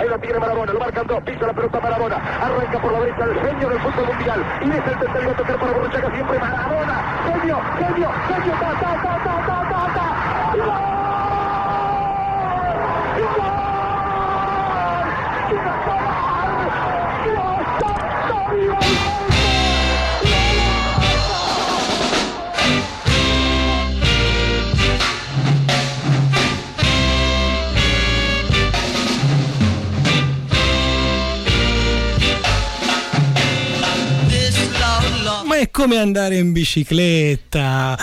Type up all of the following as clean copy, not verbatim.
ahí la tiene Marabona, lo marcan dos, pisa la pelota Marabona, arranca por la derecha el genio del fútbol mundial, y es el tercero a tocar para Borruchaga, siempre Marabona, genio, Ma è come andare in bicicletta.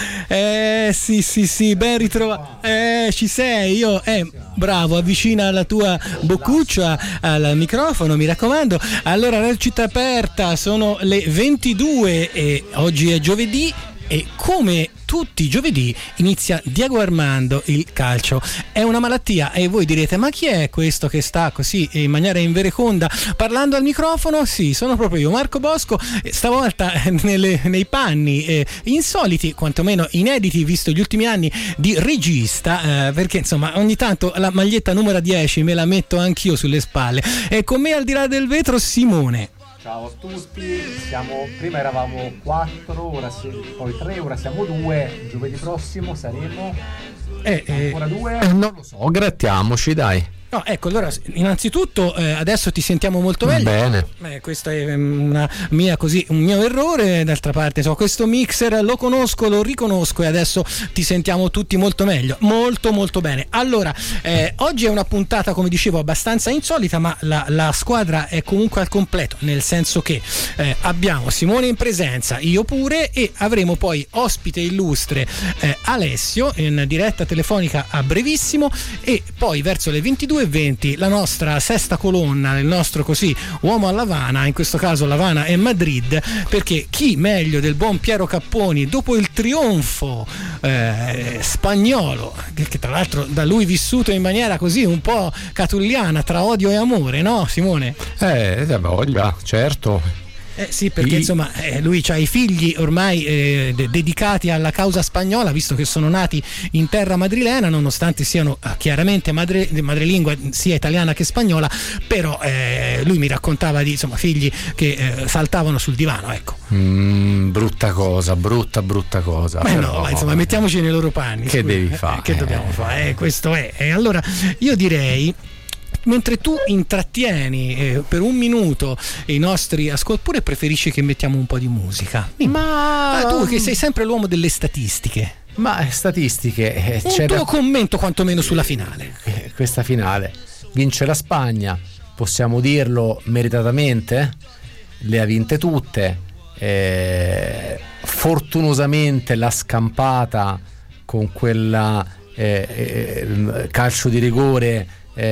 Sì, ben ritrovato. Ci sei, bravo, avvicina la tua boccuccia al microfono, mi raccomando. Allora, la città aperta, sono le 22 e oggi è giovedì. E come tutti i giovedì inizia Diego Armando il calcio. È una malattia e voi direte: ma chi è questo che sta così in maniera invereconda parlando al microfono? Sì, sono proprio io, Marco Bosco, stavolta nei panni insoliti, quantomeno inediti visto gli ultimi anni, di regista, perché insomma ogni tanto la maglietta numero 10 me la metto anch'io sulle spalle. E con me al di là del vetro Simone. Ciao a tutti, prima eravamo 4, poi 3, ora siamo 2, giovedì prossimo saremo ancora 2? Non lo so, grattiamoci dai. No, ecco, allora innanzitutto adesso ti sentiamo molto meglio. Bene. Questo è un mio errore, d'altra parte questo mixer lo conosco, lo riconosco e adesso ti sentiamo tutti molto meglio, molto bene. Allora, oggi è una puntata, come dicevo, abbastanza insolita, ma la squadra è comunque al completo, nel senso che abbiamo Simone in presenza, io pure, e avremo poi ospite illustre Alessio in diretta telefonica a brevissimo, e poi verso le 22:20 la nostra sesta colonna, il nostro così uomo a Lavana, in questo caso Lavana e Madrid, perché chi meglio del buon Piero Capponi, dopo il trionfo spagnolo, che tra l'altro da lui vissuto in maniera così un po' catulliana, tra odio e amore, no Simone? Voglia, certo. Sì, perché insomma lui ha i figli ormai dedicati alla causa spagnola, visto che sono nati in terra madrilena, nonostante siano chiaramente madrelingua sia italiana che spagnola, però lui mi raccontava di figli che saltavano sul divano, ecco. Brutta cosa. No, insomma, mettiamoci nei loro panni. Che devi fare? Che dobbiamo fare? Questo è. E allora io direi, mentre tu intrattieni per un minuto i nostri oppure preferisci che mettiamo un po' di musica? Ma tu che sei sempre l'uomo delle statistiche. Ma statistiche, un tuo commento quantomeno sulla finale. Questa finale vince la Spagna, possiamo dirlo meritatamente, le ha vinte tutte, fortunosamente l'ha scampata con quella calcio di rigore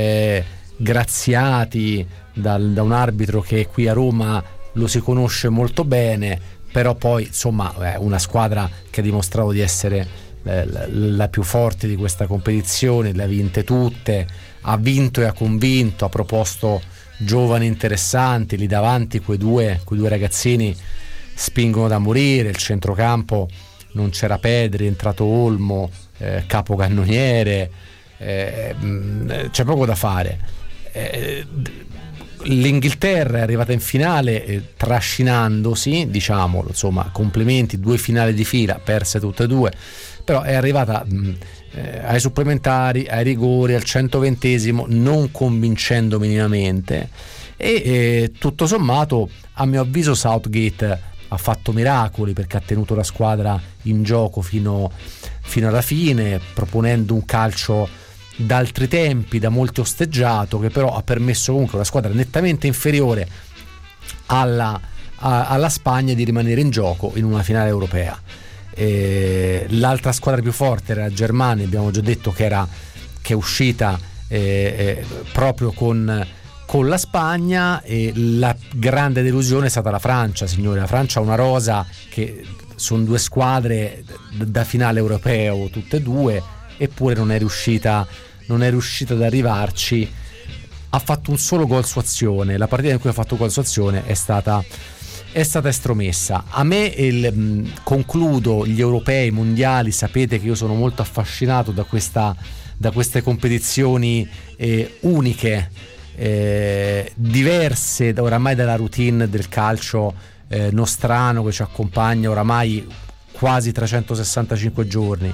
graziati da un arbitro che qui a Roma lo si conosce molto bene, però poi insomma una squadra che ha dimostrato di essere la più forte di questa competizione, le ha vinte tutte, ha vinto e ha convinto, ha proposto giovani interessanti, lì davanti quei due ragazzini spingono da morire, il centrocampo non c'era Pedri, è entrato Olmo, capocannoniere, c'è poco da fare. L'Inghilterra è arrivata in finale trascinandosi, diciamolo, insomma, complimenti, 2 finali di fila perse tutte e 2, però è arrivata ai supplementari, ai rigori, al 120esimo, non convincendo minimamente, e tutto sommato a mio avviso Southgate ha fatto miracoli, perché ha tenuto la squadra in gioco fino alla fine, proponendo un calcio d'altri tempi, da molti osteggiato, che però ha permesso comunque a una squadra nettamente inferiore alla Spagna di rimanere in gioco in una finale europea. L'altra squadra più forte era la Germania, abbiamo già detto che è uscita proprio con la Spagna, e la grande delusione è stata la Francia, signore. La Francia ha una rosa che sono 2 squadre da finale europeo tutte e 2, eppure non è riuscita ad arrivarci. Ha fatto un solo gol su azione, la partita in cui ha fatto gol su azione è stata estromessa. A me concludo gli europei, i mondiali, sapete che io sono molto affascinato da queste competizioni uniche, diverse oramai dalla routine del calcio nostrano che ci accompagna oramai quasi 365 giorni.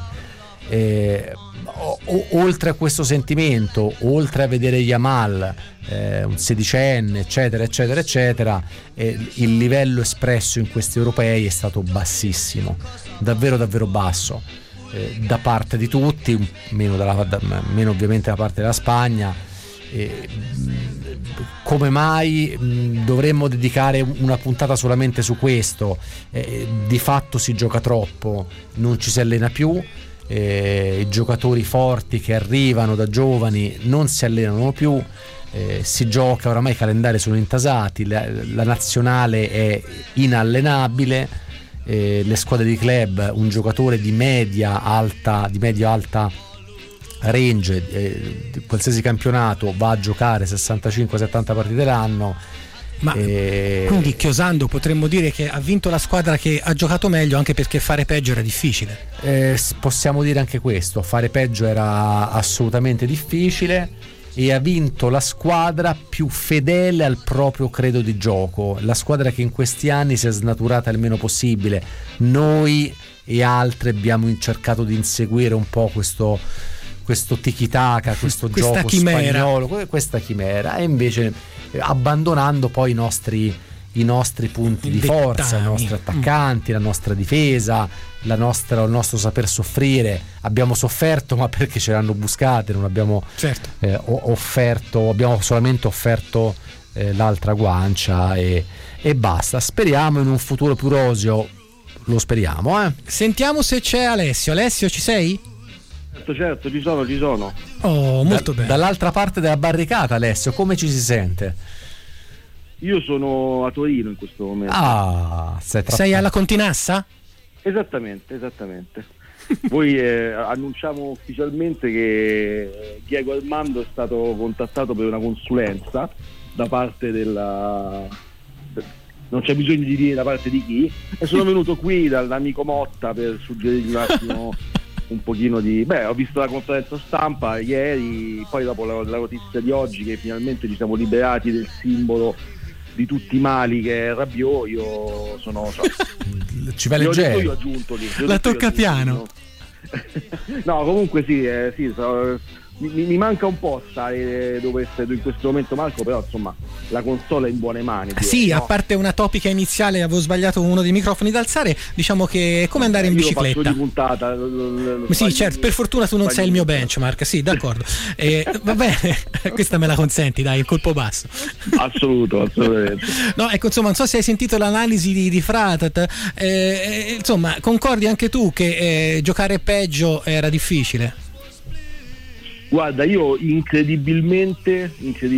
Oltre a questo sentimento, oltre a vedere Yamal, un sedicenne, eccetera eccetera eccetera, il livello espresso in questi europei è stato bassissimo, davvero davvero basso, da parte di tutti, meno ovviamente da parte della Spagna. Come mai dovremmo dedicare una puntata solamente su questo? Di fatto si gioca troppo, non ci si allena più, i giocatori forti che arrivano da giovani non si allenano più, si gioca, oramai i calendari sono intasati, la nazionale è inallenabile, le squadre di club, un giocatore di media alta range di qualsiasi campionato va a giocare 65-70 partite l'anno. Ma quindi chiosando potremmo dire che ha vinto la squadra che ha giocato meglio, anche perché fare peggio era difficile. Possiamo dire anche questo, fare peggio era assolutamente difficile, e ha vinto la squadra più fedele al proprio credo di gioco, la squadra che in questi anni si è snaturata il meno possibile. Noi e altri abbiamo cercato di inseguire un po' questo tiki-taka, questo gioco chimera. Spagnolo, questa chimera, e invece abbandonando poi i nostri punti di forza, i nostri attaccanti, la nostra difesa, il nostro saper soffrire. Abbiamo sofferto, ma perché ce l'hanno buscate, non abbiamo offerto, abbiamo solamente offerto l'altra guancia e basta. Speriamo in un futuro più roseo, lo speriamo. Sentiamo se c'è Alessio. Alessio, ci sei? Certo, ci sono. Oh, molto bene. Dall'altra parte della barricata, Alessio, come ci si sente? Io sono a Torino in questo momento. Sei alla Continassa? Esattamente. Poi annunciamo ufficialmente che Diego Armando è stato contattato per una consulenza da parte della... non c'è bisogno di dire da parte di chi, e sono venuto qui dall'amico Motta per suggerirgli un attimo un pochino di... ho visto la conferenza stampa ieri, poi dopo la notizia di oggi che finalmente ci siamo liberati del simbolo di tutti i mali che è Rabiot, io sono... ci va leggero. Io ho aggiunto lì. La tocca piano. No, comunque sì, mi manca un po' stare dove sei in questo momento, Marco, però insomma la console è in buone mani. Sì, no? A parte una topica iniziale, avevo sbagliato uno dei microfoni da alzare, diciamo che è come andare in bicicletta. Lo faccio di puntata, sì, certo, per fortuna tu non sei il mio benchmark, sì, d'accordo. Va bene, questa me la consenti, dai, il colpo basso. Assolutamente. No, ecco, insomma, non so se hai sentito l'analisi di Fratat, insomma, concordi anche tu che giocare peggio era difficile? Guarda, io incredibilmente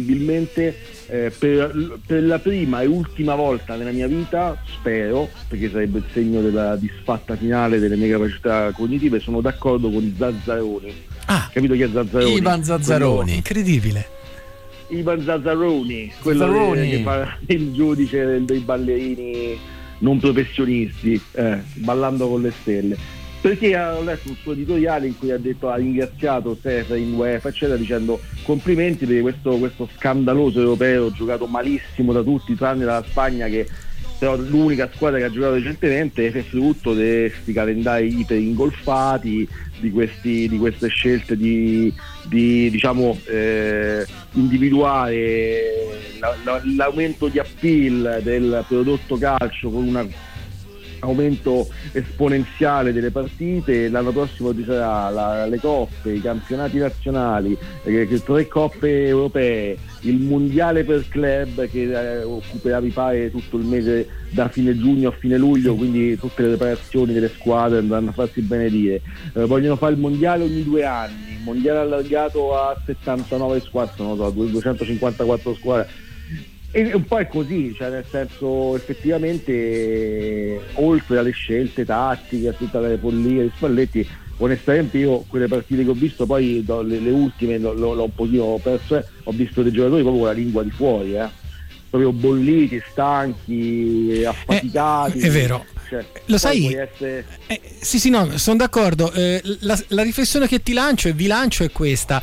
per la prima e ultima volta nella mia vita, spero, perché sarebbe il segno della disfatta finale delle mie capacità cognitive, sono d'accordo con i Zazzaroni. Capito chi è Zazzaroni? Ivan Zazzaroni, incredibile. Ivan Zazzaroni, quello che fa il giudice dei ballerini non professionisti, ballando con le stelle. Perché ho letto un suo editoriale in cui ha ringraziato Seferin, UEFA eccetera, dicendo complimenti perché questo scandaloso europeo giocato malissimo da tutti tranne dalla Spagna, che però l'unica squadra che ha giocato recentemente, è frutto di questi calendari iper ingolfati, di queste scelte di diciamo individuare l'aumento di appeal del prodotto calcio con un aumento esponenziale delle partite. L'anno prossimo ci sarà le coppe, i campionati nazionali, 3 coppe europee, il mondiale per club che occuperà mi pare tutto il mese da fine giugno a fine luglio, quindi tutte le preparazioni delle squadre andranno a farsi benedire. Vogliono fare il mondiale ogni 2 anni, il mondiale allargato a 79 squadre, non so, 254 squadre. E un po' è così, cioè nel senso, effettivamente oltre alle scelte tattiche, a tutte le follie di Spalletti, onestamente io quelle partite che ho visto, poi le ultime l'ho un pochino perso, ho visto dei giocatori proprio con la lingua di fuori, proprio bolliti, stanchi, affaticati. È vero. Cioè, lo sai, sì, no, sono d'accordo. La riflessione che ti lancio e vi lancio è questa: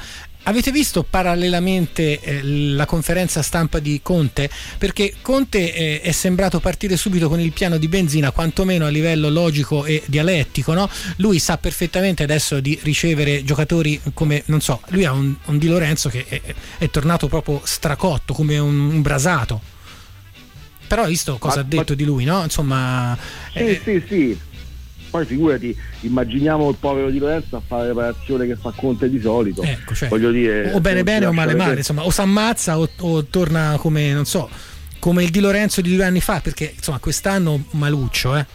Avete visto parallelamente la conferenza stampa di Conte? Perché Conte è sembrato partire subito con il piano di benzina, quantomeno a livello logico e dialettico, no? Lui sa perfettamente adesso di ricevere giocatori come, non so, lui ha un Di Lorenzo che è tornato proprio stracotto, come un brasato. Però hai visto cosa ha detto di lui, no? Insomma... Sì. Poi figurati, immaginiamo il povero Di Lorenzo a fare la preparazione che fa Conte di solito. Ecco, cioè, voglio dire, o bene o male, insomma, o si ammazza o torna come, non so, come il Di Lorenzo di 2 anni fa, perché insomma quest'anno maluccio,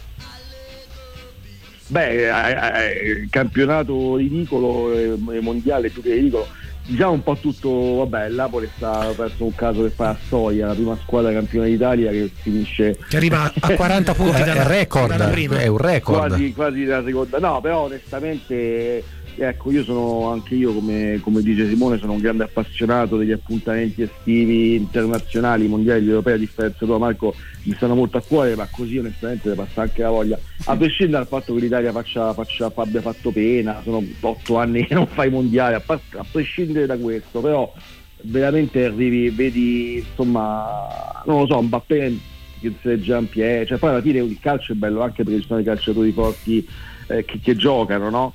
campionato ridicolo e mondiale più che ridicolo. Diciamo un po' tutto, vabbè, il Napoli sta perso un caso che fa a Stoia, la prima squadra campione d'Italia che finisce, che arriva a 40 punti dalla prima. È un record, quasi la seconda. No, però onestamente, ecco, anche io come dice Simone, sono un grande appassionato degli appuntamenti estivi internazionali, mondiali, europei, a differenza tua Marco, mi stanno molto a cuore, ma così onestamente ne passa anche la voglia, a prescindere dal fatto che l'Italia abbia fatto pena, sono 8 anni che non fa i mondiali, a prescindere da questo, però veramente arrivi, vedi, insomma, non lo so, Mbappé che si legge in piedi, cioè poi alla fine il calcio è bello anche perché ci sono i calciatori forti che giocano, no?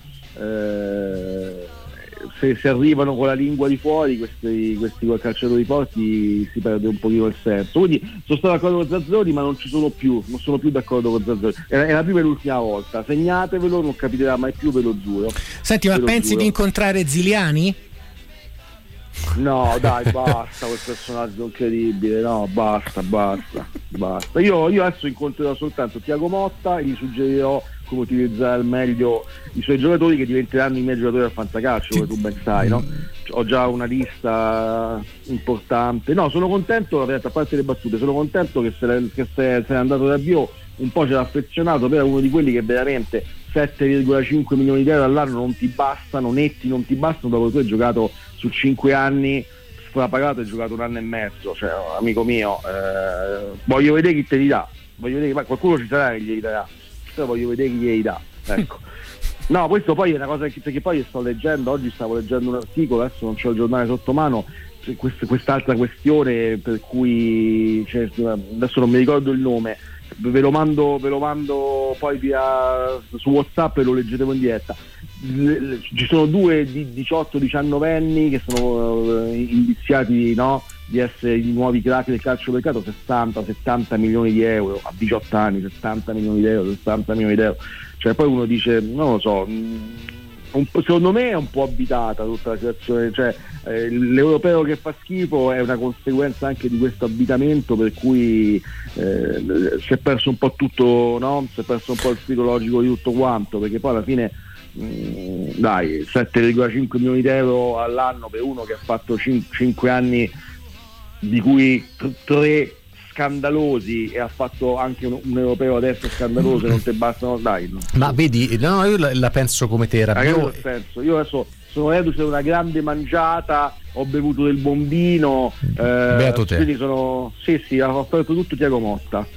Se arrivano con la lingua di fuori questi calciatori forti si perde un pochino il senso, quindi sono stato d'accordo con Zazzoni, ma non sono più d'accordo con Zazzoni, è la prima e l'ultima volta, segnatevelo, non capiterà mai più, ve lo giuro. Senti, ma pensi di incontrare Ziliani? No, dai, basta quel personaggio incredibile, no, basta. Io adesso incontrerò soltanto Thiago Motta e gli suggerirò come utilizzare al meglio i suoi giocatori che diventeranno i miei giocatori al fantacalcio, come tu ben sai, no? Ho già una lista importante. No, sono contento, a parte le battute, sono contento che se n'è andato da Bio, un po' ce l'ha affezionato, però è uno di quelli che veramente 7,5 milioni di euro all'anno non ti bastano, netti non ti bastano, dopo che tu hai giocato su 5 anni strapagato, hai giocato 1 anno e mezzo, cioè amico mio, voglio vedere chi te li dà, ma qualcuno ci sarà che glieli darà, però voglio vedere chi glieli dà, ecco. No, questo poi è una cosa che poi sto leggendo, oggi stavo leggendo un articolo, adesso non c'ho il giornale sotto mano, quest'altra questione per cui, cioè, adesso non mi ricordo il nome, ve lo mando poi su WhatsApp e lo leggete in diretta. Ci sono 2 di 18-19 anni che sono indiziati, no, di essere i nuovi crack del calcio mercato, 60-70 milioni di euro a 18 anni, 60 milioni di euro, cioè poi uno dice, non lo so, secondo me è un po' abitata tutta la situazione, cioè l'europeo che fa schifo è una conseguenza anche di questo abitamento, per cui si è perso un po' tutto, no? Si è perso un po' il filo logico di tutto quanto, perché poi alla fine dai, 7,5 milioni di euro all'anno per uno che ha fatto 5 anni di cui 3 scandalosi e ha fatto anche un europeo adesso scandaloso, non te bastano, dai. Ma vedi, no, io la penso come te, io adesso sono reduce da una grande mangiata, ho bevuto del bombino, beato te. Quindi sono ho fatto tutto Thiago Motta,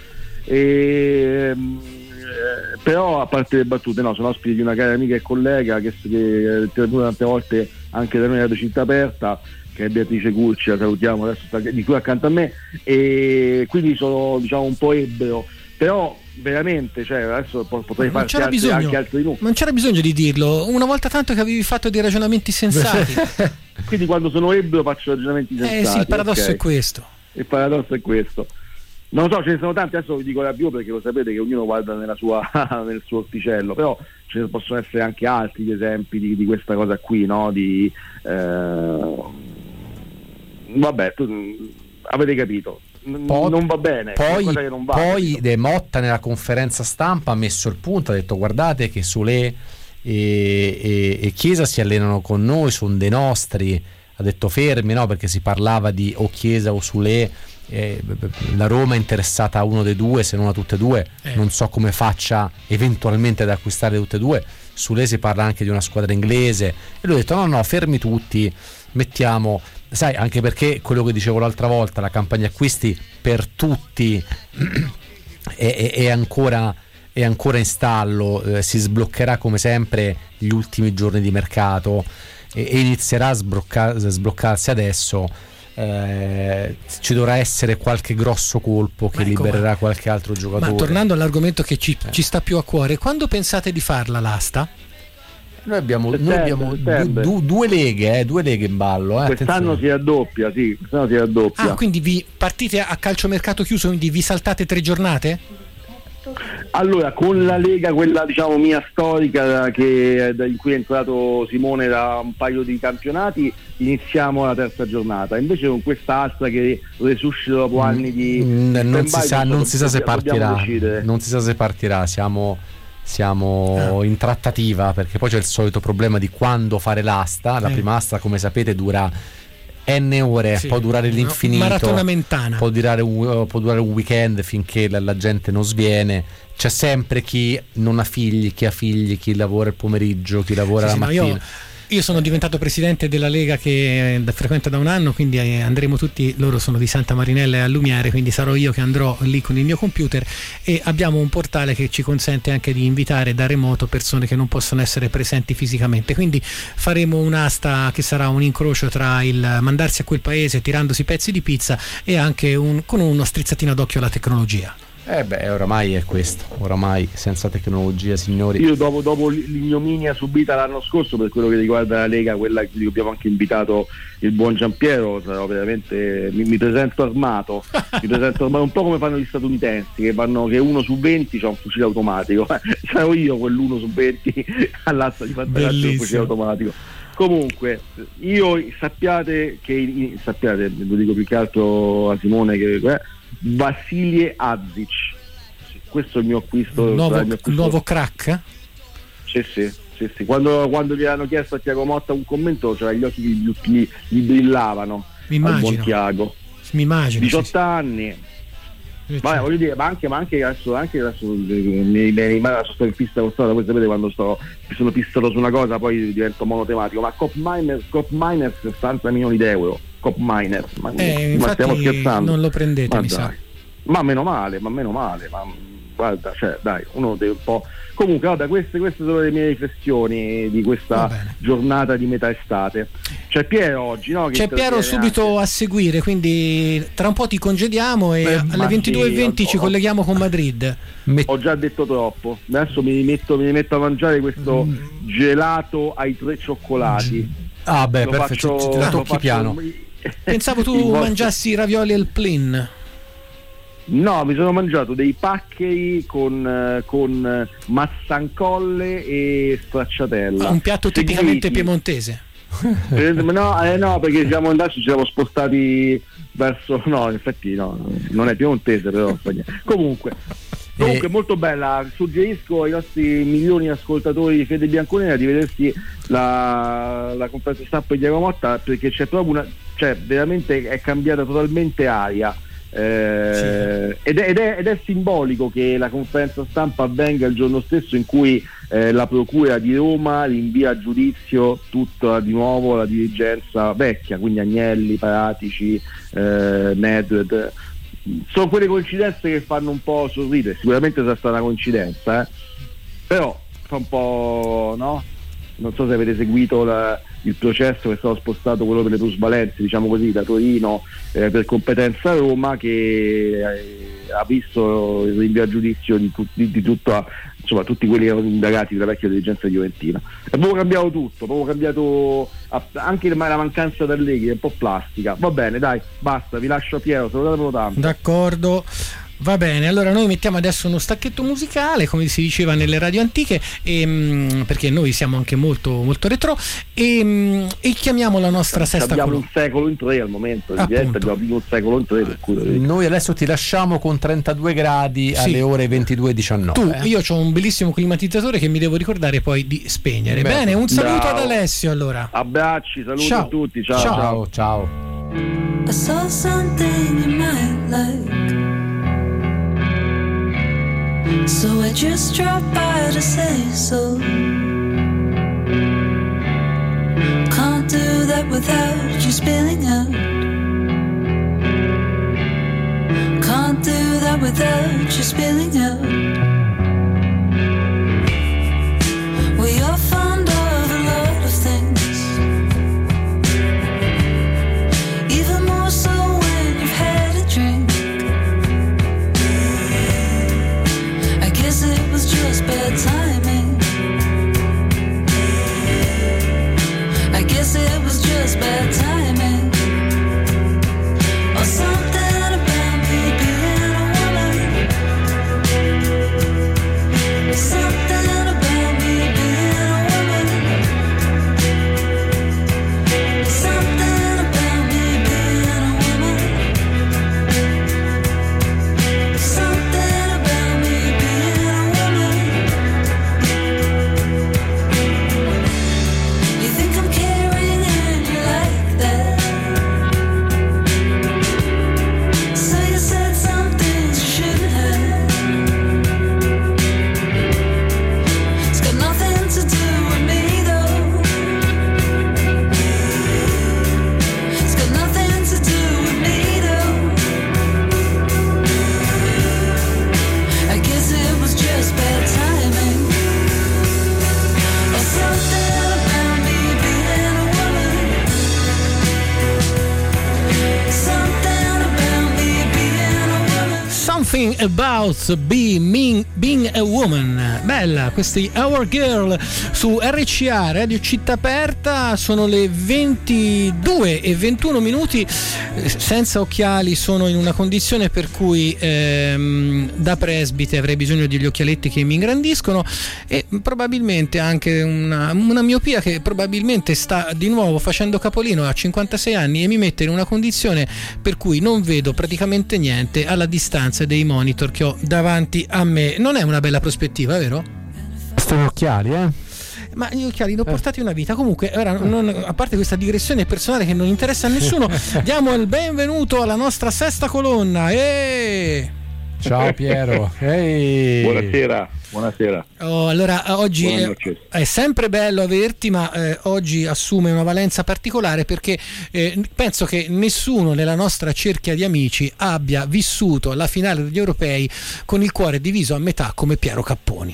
però a parte le battute, no, sono ospite di una cara amica e collega che è intervenuta tante volte anche da noi alla Città Aperta, che è Beatrice Curci, la salutiamo, adesso sta di qui accanto a me, e quindi sono, diciamo, un po' ebbero, però veramente, cioè, adesso potrei farci anche altri numeri. Non c'era bisogno di dirlo, una volta tanto che avevi fatto dei ragionamenti sensati. Quindi quando sono ebbero faccio ragionamenti sensati. Sì, il paradosso okay. È questo. Il paradosso è questo. Non lo so, ce ne sono tanti, adesso vi dico la più perché lo sapete che ognuno guarda nel suo orticello, però ce ne possono essere anche altri esempi di questa cosa qui, no? Vabbè, avete capito. Non va bene, poi De Motta nella conferenza stampa ha messo il punto, ha detto guardate che Soulé e Chiesa si allenano con noi, sono dei nostri, ha detto fermi, no, perché si parlava di o Chiesa o Soulé, la Roma è interessata a uno dei due, se non a tutte e due, non so come faccia eventualmente ad acquistare tutte e due. Soulé si parla anche di una squadra inglese e lui ha detto no, fermi tutti, mettiamo, sai, anche perché quello che dicevo l'altra volta, la campagna acquisti per tutti è ancora in stallo, si sbloccherà come sempre gli ultimi giorni di mercato e inizierà a sbloccarsi adesso, ci dovrà essere qualche grosso colpo che libererà qualche altro giocatore. Ma tornando all'argomento che ci sta più a cuore, quando pensate di farla l'asta? Noi abbiamo due leghe in ballo. Quest'anno si raddoppia, sì. Quest'anno si raddoppia. Ah, quindi vi partite a calciomercato chiuso, quindi vi saltate 3 giornate? Allora, con la Lega, quella diciamo mia storica, in cui è entrato Simone da un paio di campionati, iniziamo la 3ª giornata. Invece con questa altra che resuscita dopo anni di non si sa se partirà. Siamo in trattativa, perché poi c'è il solito problema di quando fare l'asta. La prima asta, come sapete, dura n ore, può durare l'infinito, maratona mentana, può durare un weekend finché la gente non sviene. C'è sempre chi non ha figli, chi ha figli, chi lavora il pomeriggio, chi lavora la mattina. Io sono diventato presidente della Lega che frequenta da un anno, quindi andremo tutti, loro sono di Santa Marinella e a Lumiere, quindi sarò io che andrò lì con il mio computer, e abbiamo un portale che ci consente anche di invitare da remoto persone che non possono essere presenti fisicamente, quindi faremo un'asta che sarà un incrocio tra il mandarsi a quel paese tirandosi pezzi di pizza e anche con uno strizzatino d'occhio alla tecnologia. Oramai è questo, oramai senza tecnologia, signori. Io dopo l'ignominia subita l'anno scorso per quello che riguarda la Lega, quella che abbiamo anche invitato il buon Giampiero, sarò veramente mi presento armato. Un po' come fanno gli statunitensi, che uno su 20 c'ha un fucile automatico. Sarò io quell'1 su 20 all'asta di fantacalcio un fucile automatico. Comunque, sappiate, lo dico più che altro a Simone, che Vasilie Azic, questo è il mio acquisto, nuovo crack? Sì. Quando gli hanno chiesto a Tiago Motta un commento, cioè gli occhi gli brillavano. Mi immagino. Buon Tiago. Mi immagino. 18 anni. Vabbè, voglio dire, ma anche adesso mi rimane sono in pista con strada. Voi sapete, quando sono pistoso su una cosa poi divento monotematico. Ma Cop Miners 60 milioni d'euro. Cop Miners, ma stiamo scherzando? Non lo prendete, mi sa. Ma meno male, ma guarda, cioè dai, uno deve un po'. Comunque, vabbè, queste sono le mie riflessioni di questa giornata di metà estate. C'è Piero oggi, no? C'è Piero subito a seguire, quindi tra un po' ti congediamo e alle 22:20 ci colleghiamo con Madrid. Ho già detto troppo. Adesso mi metto a mangiare questo gelato ai 3 cioccolati. Perfetto, la tocchi piano. Pensavo tu mangiassi i ravioli al plin. No, mi sono mangiato dei paccheri con mazzancolle e stracciatella. Un piatto tipicamente piemontese. No, perché ci siamo spostati verso. No, in effetti no, non è piemontese, però. Comunque molto bella. Suggerisco ai nostri milioni di ascoltatori di Fede Bianconera di vedersi la conferenza stampa di Diego Motta, perché c'è proprio veramente è cambiata totalmente aria. Ed è simbolico che la conferenza stampa avvenga il giorno stesso in cui la procura di Roma rinvia a giudizio tutta di nuovo la dirigenza vecchia, quindi Agnelli, Paratici, Nedved. Sono quelle coincidenze che fanno un po' sorridere. Sicuramente sarà stata una coincidenza, però fa un po', no? Non so se avete seguito il processo che è stato spostato, quello per le plusvalenze, diciamo così, da Torino per competenza a Roma, che ha visto il rinvio a giudizio di tutta, insomma, tutti quelli che erano indagati della vecchia dirigenza dioventina. È proprio cambiato tutto, proprio cambiato anche la mancanza d'allegri, è un po' plastica. Va bene, dai, basta, vi lascio a Piero, salutatelo tanto. D'accordo. Va bene, allora noi mettiamo adesso uno stacchetto musicale, come si diceva nelle radio antiche, perché noi siamo anche molto, molto retro, e chiamiamo la nostra sesta colonna. Abbiamo un secolo in 3 al momento, abbiamo un secolo in 3, per cui noi adesso ti lasciamo con 32 gradi alle ore 22:19. Io ho un bellissimo climatizzatore che mi devo ricordare poi di spegnere. Bene, un saluto ad Alessio allora. Abbracci, saluto a tutti, ciao. I saw something you might like, so I just dropped by to say so. Can't do that without you spilling out. Can't do that without you spilling out. We are fond of a lot of things, just bad timing. Or something about me being a woman. Something about me being a woman. Something about me being a woman. Something about me being a woman. You think I'm caring and you like that. So you said some things you shouldn't have. It's got nothing to do with me though. It's got nothing to do with me though. I guess it was just bad timing. Or something about me being a woman. Something about me being a woman. Something about being a woman. Bella, questi Our Girl su RCA Radio Città Aperta. Sono le 22:21. Senza occhiali sono in una condizione per cui da presbite avrei bisogno degli occhialetti che mi ingrandiscono, e probabilmente anche una miopia che probabilmente sta di nuovo facendo capolino a 56 anni e mi mette in una condizione per cui non vedo praticamente niente alla distanza dei monitor che ho davanti a me. Non è una bella prospettiva, vero? Sto occhiali, Ma gli occhiali li ho portati una vita. Comunque, ora, a parte questa digressione personale che non interessa a nessuno, diamo il benvenuto alla nostra sesta colonna. Ciao Piero. Ehi. Buonasera. Allora, oggi è sempre bello averti, ma oggi assume una valenza particolare perché penso che nessuno nella nostra cerchia di amici abbia vissuto la finale degli europei con il cuore diviso a metà come Piero Capponi.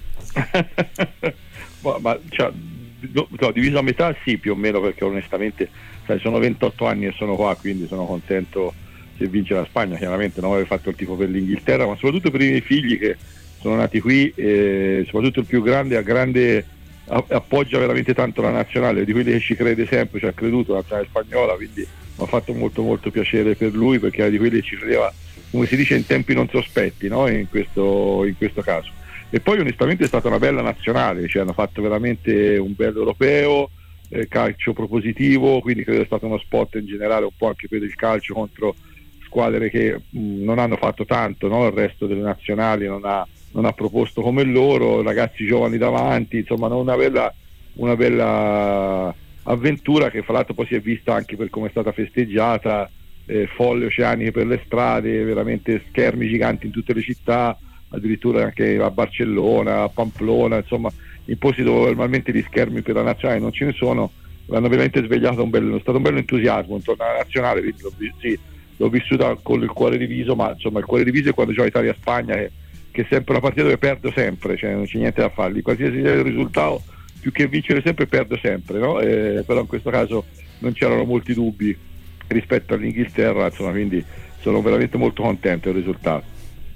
Diviso a metà sì, più o meno, perché onestamente sono 28 anni e sono qua, quindi sono contento se vince la Spagna. Chiaramente non avevo fatto il tifo per l'Inghilterra, ma soprattutto per i miei figli che sono nati qui, e soprattutto il più grande appoggia veramente tanto la nazionale, di quelli che ci crede sempre, ci ha creduto la nazionale spagnola, quindi mi ha fatto molto molto piacere per lui, perché era di quelli che ci credeva, come si dice, in tempi non sospetti, no? in questo caso. E poi onestamente è stata una bella nazionale, cioè hanno fatto veramente un bel europeo, calcio propositivo, quindi credo sia stato uno spot in generale un po' anche per il calcio contro squadre che non hanno fatto tanto, no? Il resto delle nazionali non ha proposto come loro, ragazzi giovani davanti, insomma una bella avventura che fra l'altro poi si è vista anche per come è stata festeggiata, folle oceaniche per le strade, veramente schermi giganti in tutte le città, addirittura anche a Barcellona, a Pamplona, insomma in posti dove normalmente gli schermi per la nazionale non ce ne sono, l'hanno veramente svegliato, è stato un bello entusiasmo intorno alla nazionale, quindi l'ho vissuta con il cuore diviso, ma insomma il cuore diviso è quando gioca Italia-Spagna, che è sempre una partita dove perdo sempre, cioè non c'è niente da farli, qualsiasi sia il risultato, più che vincere sempre perdo sempre, no? Però in questo caso non c'erano molti dubbi rispetto all'Inghilterra, insomma, quindi sono veramente molto contento del risultato.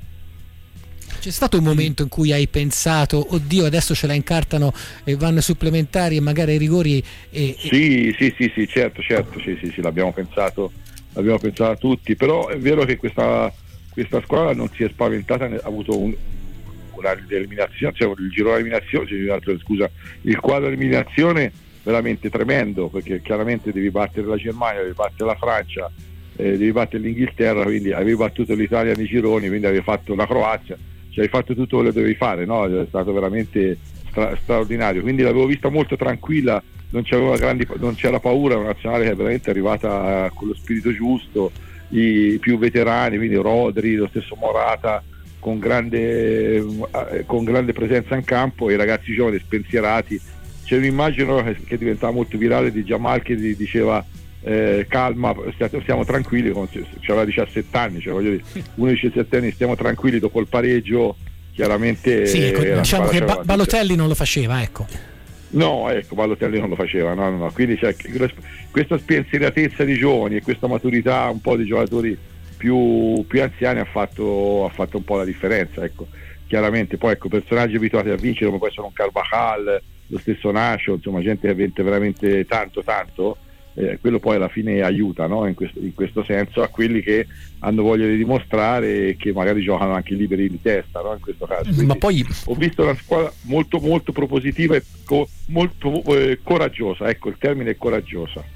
C'è stato un momento in cui hai pensato, oddio, adesso ce la incartano e vanno ai supplementari e magari ai rigori? Sì, certo, sì, l'abbiamo pensato tutti, però è vero che questa squadra non si è spaventata, ha avuto un'eliminazione, cioè il giro eliminazione, il quadro eliminazione veramente tremendo, perché chiaramente devi battere la Germania, devi battere la Francia, devi battere l'Inghilterra, quindi avevi battuto l'Italia nei gironi, quindi avevi fatto la Croazia, cioè hai fatto tutto quello che dovevi fare, no? È stato veramente straordinario, quindi l'avevo vista molto tranquilla, non c'era paura, una nazionale che è veramente arrivata con lo spirito giusto, i più veterani, quindi Rodri, lo stesso Morata, con grande presenza in campo, e i ragazzi giovani spensierati. C'è un'immagine che diventava molto virale di Jamal che diceva calma, stiamo tranquilli, c'aveva 17 anni, cioè voglio dire, uno di 17 anni, stiamo tranquilli dopo il pareggio, chiaramente sì, diciamo che Balotelli non lo faceva, ecco. No, Balotelli non lo faceva, no. Quindi c'è questa spensieratezza di giovani e questa maturità un po' di giocatori più anziani ha fatto un po' la differenza, ecco. Chiaramente poi personaggi abituati a vincere come può essere un Carvajal, lo stesso Nacho, insomma gente che ha vinto veramente tanto, quello poi alla fine aiuta, no? in questo senso a quelli che hanno voglia di dimostrare e che magari giocano anche liberi di testa, no? In questo caso. Quindi ma poi ho visto una squadra molto molto propositiva e molto coraggiosa, ecco, il termine è coraggiosa.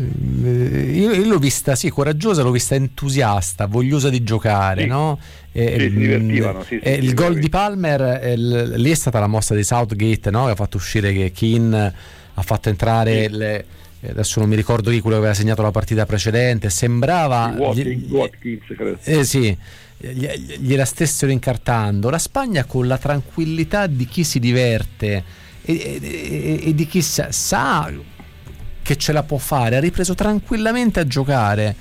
io l'ho vista coraggiosa, l'ho vista entusiasta, vogliosa di giocare, Sì. no? Si divertivano, Il gol di Palmer, lì è stata la mossa di Southgate, no? Che ha fatto uscire che Keane ha fatto entrare adesso non mi ricordo chi, quello che aveva segnato la partita precedente, sembrava Watkins, credo. sì, gliela stessero incartando. La Spagna, con la tranquillità di chi si diverte e di chi sa che ce la può fare, ha ripreso tranquillamente a giocare.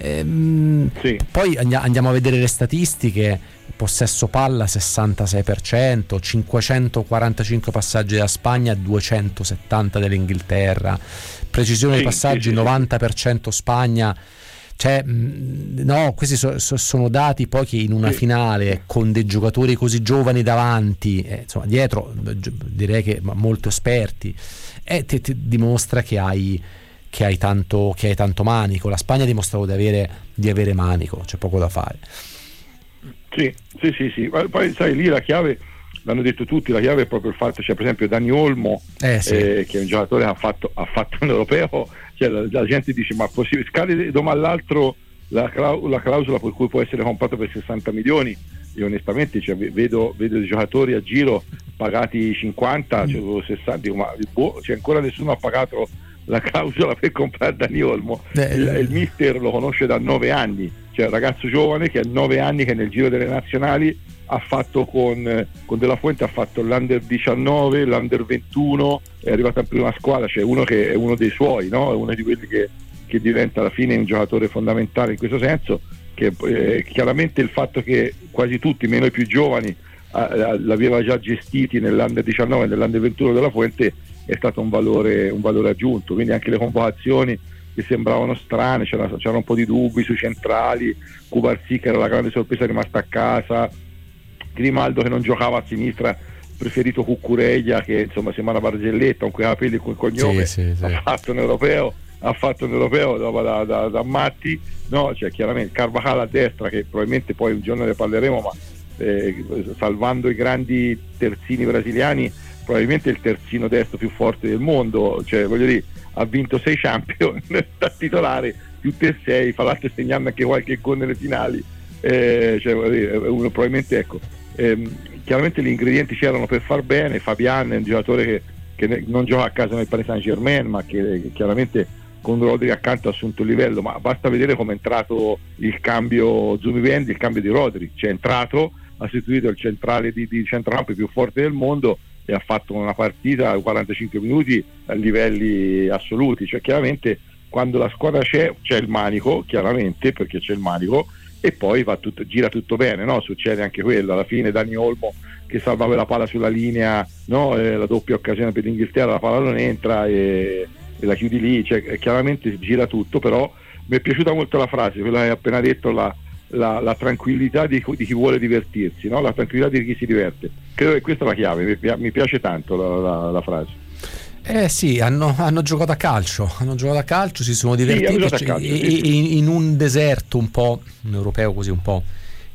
Poi andiamo a vedere le statistiche: possesso palla 66%, 545 passaggi della Spagna, 270 dell'Inghilterra, precisione dei passaggi 90% Spagna. Cioè, no, questi sono dati poi che in una finale con dei giocatori così giovani davanti, insomma dietro direi che molto esperti, ti dimostra che hai tanto manico. La Spagna ha dimostrato di avere manico, c'è poco da fare. Sì. Poi sai, lì la chiave, l'hanno detto tutti, la chiave è proprio il fatto, c'è per esempio Dani Olmo, che è un giocatore che ha fatto un europeo, cioè la gente dice ma possibile, scade domani all'altro la clausola per cui può essere comprato per 60 milioni. Io onestamente vedo dei giocatori a giro pagati 50, 60, dico, ma ancora nessuno ha pagato la clausola per comprare Dani Olmo. Il mister lo conosce da 9 anni, cioè un ragazzo giovane che ha 9 anni, che nel giro delle nazionali ha fatto con De La Fuente, ha fatto l'Under 19, l'Under 21, è arrivato in prima squadra, cioè uno che è uno dei suoi, no? È uno di quelli che diventa alla fine un giocatore fondamentale in questo senso, che chiaramente il fatto che quasi tutti, meno i più giovani, l'aveva già gestiti nell'Under 19 e nell'Under 21 della Fuente, è stato un valore aggiunto. Quindi anche le convocazioni che sembravano strane, c'era un po' di dubbi sui centrali, Cubarsí che era la grande sorpresa, è rimasto a casa, Grimaldo che non giocava a sinistra, preferito Cucurella che insomma sembra una barzelletta, con quei capelli e quel cognome, ha fatto un europeo dopo da Matti, no? Cioè chiaramente Carvajal a destra, che probabilmente poi un giorno ne parleremo, ma salvando i grandi terzini brasiliani probabilmente il terzino destro più forte del mondo, cioè voglio dire, ha vinto 6 Champions da titolare, più te 6, fra l'altro segnando anche qualche gol nelle finali, cioè voglio dire, uno probabilmente, ecco, chiaramente gli ingredienti c'erano per far bene. Fabian è un giocatore che non gioca a casa nel Paris Saint-Germain, ma che chiaramente con Rodri accanto ha assunto il livello, ma basta vedere come è entrato il cambio Zubimendi, il cambio di Rodri, cioè è entrato, ha sostituito il centrale di centrocampo più forte del mondo e ha fatto una partita a 45 minuti a livelli assoluti. Cioè chiaramente quando la squadra c'è il manico, chiaramente, perché c'è il manico, e poi gira tutto bene, no? Succede anche quello, alla fine Dani Olmo che salvava la palla sulla linea, no? La doppia occasione per l'Inghilterra, la palla non entra e la chiudi lì, cioè chiaramente gira tutto. Però mi è piaciuta molto la frase, quella che hai appena detto, la tranquillità di chi vuole divertirsi, no? La tranquillità di chi si diverte. Credo che questa è la chiave, mi piace tanto la frase. Sì, hanno giocato a calcio, si sono divertiti in un deserto un po', un europeo così un po'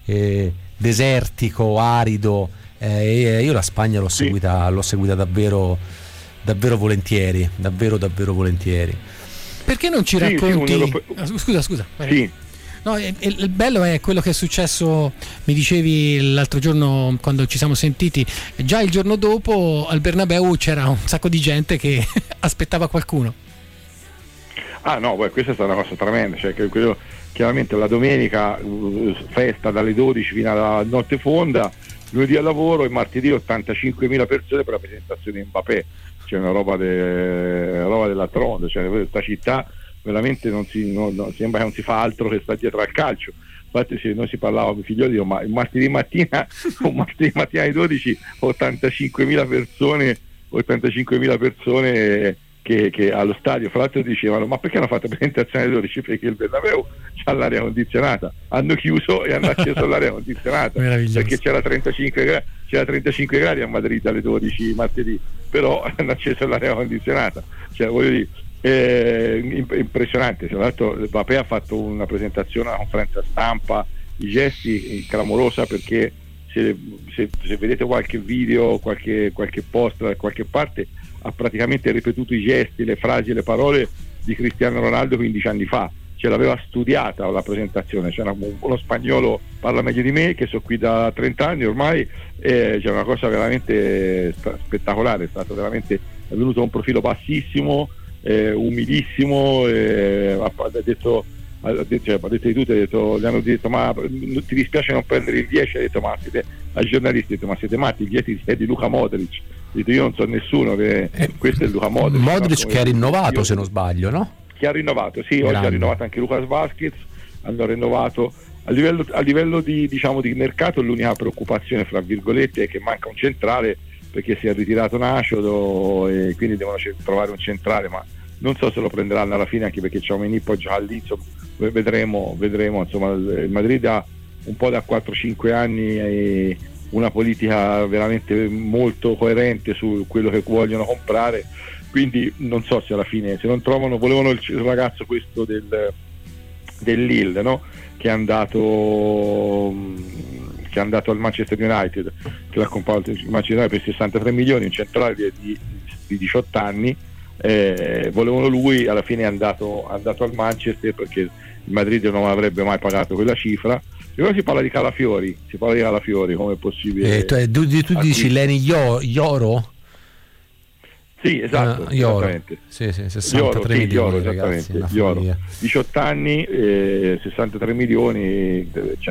desertico, arido, io la Spagna l'ho seguita davvero volentieri, davvero volentieri. Perché non ci racconti? Scusa. Sì. No, il bello è quello che è successo, mi dicevi l'altro giorno quando ci siamo sentiti, già il giorno dopo al Bernabeu c'era un sacco di gente che aspettava qualcuno. Ah no, questa è stata una cosa tremenda, cioè quello, chiaramente la domenica festa dalle 12 fino alla notte fonda, lunedì al lavoro e martedì 85.000 persone per la presentazione di Mbappé, cioè una roba della tronda, cioè questa città veramente sembra che non si fa altro che sta dietro al calcio. Infatti se noi si parlava con i figlioli, dico, ma il martedì mattina alle 12 85.000 persone che allo stadio. Fra l'altro dicevano, ma perché hanno fatto presentazione alle 12? Perché il Bernabeu c'ha l'aria condizionata, hanno chiuso e hanno acceso l'aria condizionata perché c'era 35 gradi a Madrid alle 12 martedì, però hanno acceso l'aria condizionata. Cioè voglio dire, Impressionante. Tra l'altro Mbappé ha fatto una presentazione, una conferenza stampa, i gesti clamorosa, perché se vedete qualche video, qualche post da qualche parte, ha praticamente ripetuto i gesti, le frasi e le parole di Cristiano Ronaldo 15 anni fa. Ce l'aveva studiata la presentazione. C'era uno spagnolo, parla meglio di me, che sono qui da 30 anni ormai, c'è una cosa veramente spettacolare. È stato veramente, è venuto un profilo bassissimo, umilissimo, ha detto di tutto, gli hanno detto ma ti dispiace non prendere il 10, ha detto ma siete, ai giornalisti ha detto ma siete matti, il 10 è di Luka Modric. Ha detto io non so nessuno che questo è Luka Modric. Modric che ha rinnovato, se non sbaglio, no? Che ha rinnovato, sì, oggi ha rinnovato anche Lucas Vázquez, hanno rinnovato a livello di, diciamo, di mercato. L'unica preoccupazione fra virgolette è che manca un centrale, perché si è ritirato Nacio e quindi devono trovare un centrale, ma non so se lo prenderanno alla fine, anche perché Tchouaméni poi gioca lì, insomma, vedremo, insomma. Il Madrid ha un po' da 4-5 anni una politica veramente molto coerente su quello che vogliono comprare, quindi non so se alla fine, se non trovano, volevano il ragazzo questo del Lille, no? che è andato al Manchester United, che l'ha comprato il Manchester United per 63 milioni, un centrale di 18 anni. Volevano lui, alla fine è andato al Manchester, perché il Madrid non avrebbe mai pagato quella cifra. E poi si parla di Calafiori, come è possibile. Tu dici Leni Yoro? Sì, esatto, esattamente. Sì, 63 milioni, ragazzi, Yoro. 18 anni, 63 milioni,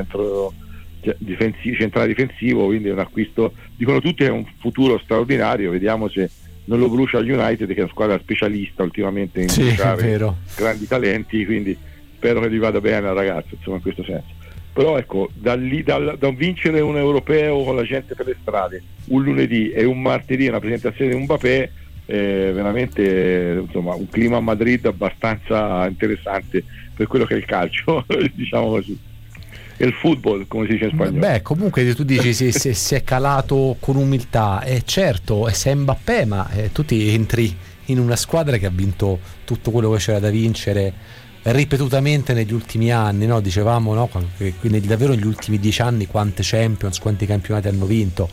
centrale difensivo, quindi è un acquisto, dicono tutti che è un futuro straordinario. Vediamo se non lo brucia al United, che è una squadra specialista ultimamente in bruciare grandi talenti, quindi spero che gli vada bene al ragazzo, insomma, in questo senso. Però ecco, da vincere un europeo con la gente per le strade un lunedì e un martedì una presentazione di Mbappé, veramente, insomma, un clima a Madrid abbastanza interessante per quello che è il calcio, diciamo così, e il football, come si dice in spagnolo. Beh, comunque tu dici si è calato con umiltà, certo, sei Mbappé, ma tu ti entri in una squadra che ha vinto tutto quello che c'era da vincere ripetutamente negli ultimi anni, no? Dicevamo, no? Quindi davvero negli ultimi 10 anni quante Champions, quanti campionati hanno vinto.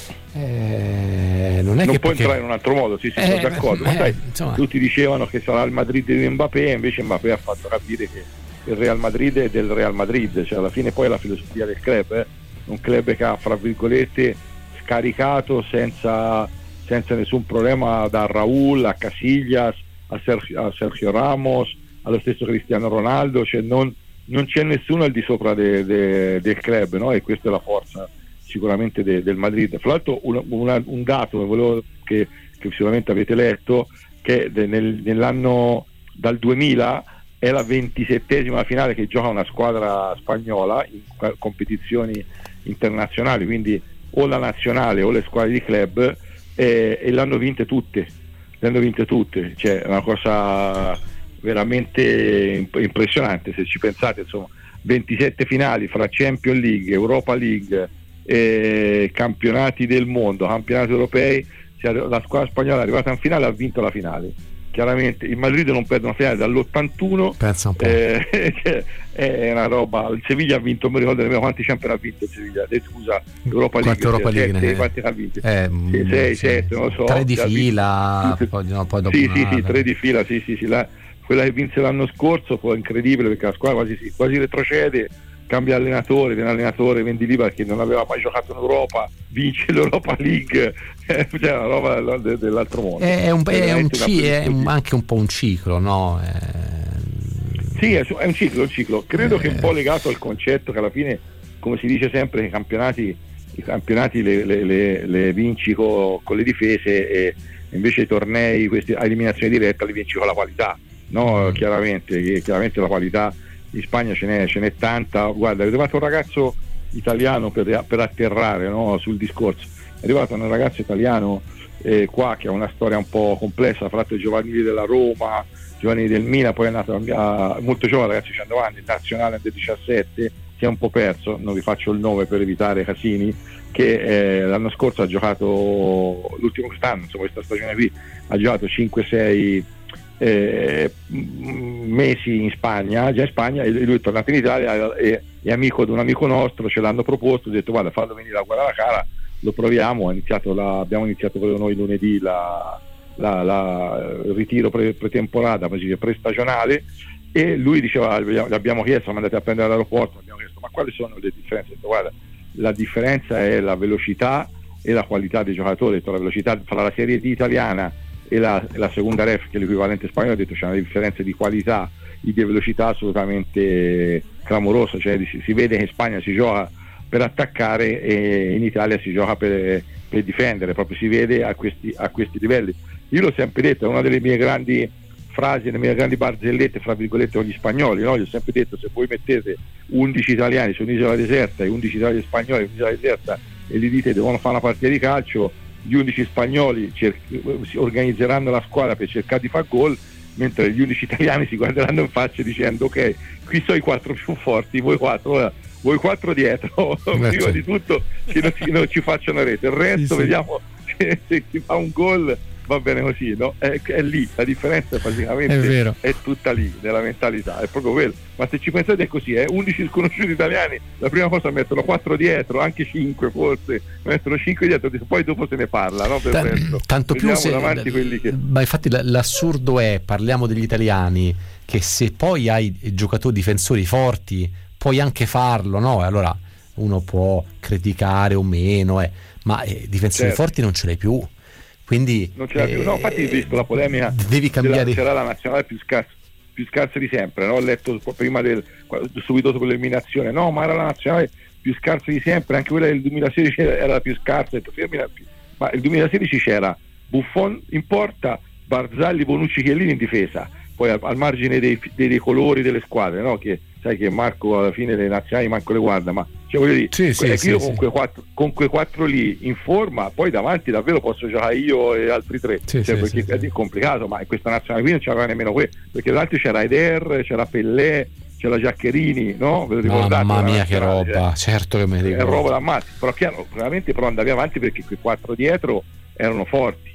Non può entrare in un altro modo, sì, sono d'accordo, ma sai, tutti dicevano che sarà il Madrid di Mbappé, e invece Mbappé ha fatto capire che il Real Madrid è del Real Madrid, cioè alla fine poi è la filosofia del club, un club che ha, fra virgolette, scaricato senza nessun problema da Raúl a Casillas a Sergio Ramos, allo stesso Cristiano Ronaldo, cioè non c'è nessuno al di sopra del club, no? E questa è la forza sicuramente del Madrid. Fra l'altro un dato che sicuramente avete letto, che nell'anno dal 2000 è la 27esima finale che gioca una squadra spagnola in competizioni internazionali, quindi o la nazionale o le squadre di club, e l'hanno vinte tutte, cioè è una cosa veramente impressionante se ci pensate, insomma, 27 finali fra Champions League, Europa League, campionati del mondo, campionati europei. La squadra spagnola è arrivata in finale, ha vinto la finale. Chiaramente il Madrid non perde una finale dall'81, pensa un po'. È una roba. Il Sevilla ha vinto, non mi ricordo nemmeno quanti Champions ha vinto il Sevilla, scusa, Europa League, Europa League quanti ha vinto? 6, 7, non lo so, 3 di fila, poi dopo sì, 3 di fila, sì, quella che vinse l'anno scorso fu incredibile, perché la squadra quasi retrocede, cambia allenatore, viene allenatore, vendi lì perché non aveva mai giocato in Europa, vince l'Europa League, cioè una roba dell'altro mondo. È anche un po' un ciclo, no? Sì, è un ciclo. Credo che è un po' legato al concetto che alla fine, come si dice sempre, i campionati le vinci con le difese, e invece i tornei, questi a eliminazione diretta, li vinci con la qualità, no? Chiaramente la qualità in Spagna ce n'è tanta. Guarda, è arrivato un ragazzo italiano per atterrare, no, sul discorso. È arrivato un ragazzo italiano qua che ha una storia un po' complessa, ha fatto i giovanili della Roma, giovanili del Milan, poi è nato molto giovane, ragazzi, 19 anni, nazionale del 17, si è un po' perso, non vi faccio il nome per evitare casini, che l'anno scorso ha giocato, quest'anno, insomma, questa stagione qui ha giocato 5-6 mesi in Spagna, già in Spagna, e lui è tornato in Italia, e amico di un amico nostro ce l'hanno proposto, ho detto guarda, fallo venire a Guadalajara, lo proviamo. Abbiamo iniziato proprio noi lunedì il ritiro pretemporada, prestagionale, e lui diceva, l'abbiamo chiesto, siamo andati a prendere all'aeroporto, abbiamo chiesto ma quali sono le differenze? Ho detto, guarda, la differenza è la velocità e la qualità dei giocatori. Ho detto, la velocità fra la Serie D italiana e la seconda ref, che è l'equivalente spagnolo, ho detto c'è una differenza di qualità e di velocità assolutamente clamorosa, cioè si vede che in Spagna si gioca per attaccare e in Italia si gioca per difendere, proprio si vede a questi livelli. Io l'ho sempre detto, è una delle mie grandi frasi, le mie grandi barzellette fra virgolette con gli spagnoli, no? Io ho sempre detto, se voi mettete 11 italiani su un'isola deserta e 11 italiani spagnoli su un'isola deserta e gli dite devono fare una partita di calcio, gli 11 spagnoli si organizzeranno la squadra per cercare di far gol, mentre gli 11 italiani si guarderanno in faccia dicendo ok, qui sono i 4 più forti, voi 4 dietro, prima di tutto che non ci facciano rete, il resto vediamo se si fa un gol, va bene così, no? È lì, la differenza praticamente è tutta lì, nella mentalità, è proprio quello. Ma se ci pensate è così, 11 sconosciuti italiani, la prima cosa mettono 4 dietro, anche 5 forse, mettono 5 dietro, poi dopo se ne parla, no? Tanto più se, davanti quelli che... Ma infatti l'assurdo è, parliamo degli italiani, che se poi hai giocatori difensori forti puoi anche farlo, no? Allora uno può criticare o meno, ma difensori forti non ce l'hai più. Quindi non ce l'ha più, no, infatti ho visto la polemica, devi cambiare, c'era la nazionale più scarsa di sempre, no? Ho letto prima subito dopo l'eliminazione, no, ma era la nazionale più scarsa di sempre, anche quella del 2016 era la più scarsa, ma il 2016 c'era Buffon in porta, Barzagli, Bonucci, Chiellini in difesa, poi al margine dei colori delle squadre, no? Che sai che Marco alla fine le nazionali manco le guarda, ma cioè voglio dire, io con quei 4 lì in forma, poi davanti davvero posso giocare io e altri 3, perché è complicato, ma in questa nazionale qui non c'era nemmeno quello, perché davanti c'era Eder, c'era Pellè, c'era Giaccherini, no? Ve lo ricordate? Mamma mia che roba, certo che me ne ricordo. È roba da matti, però chiaro, veramente però andavi avanti perché quei 4 dietro erano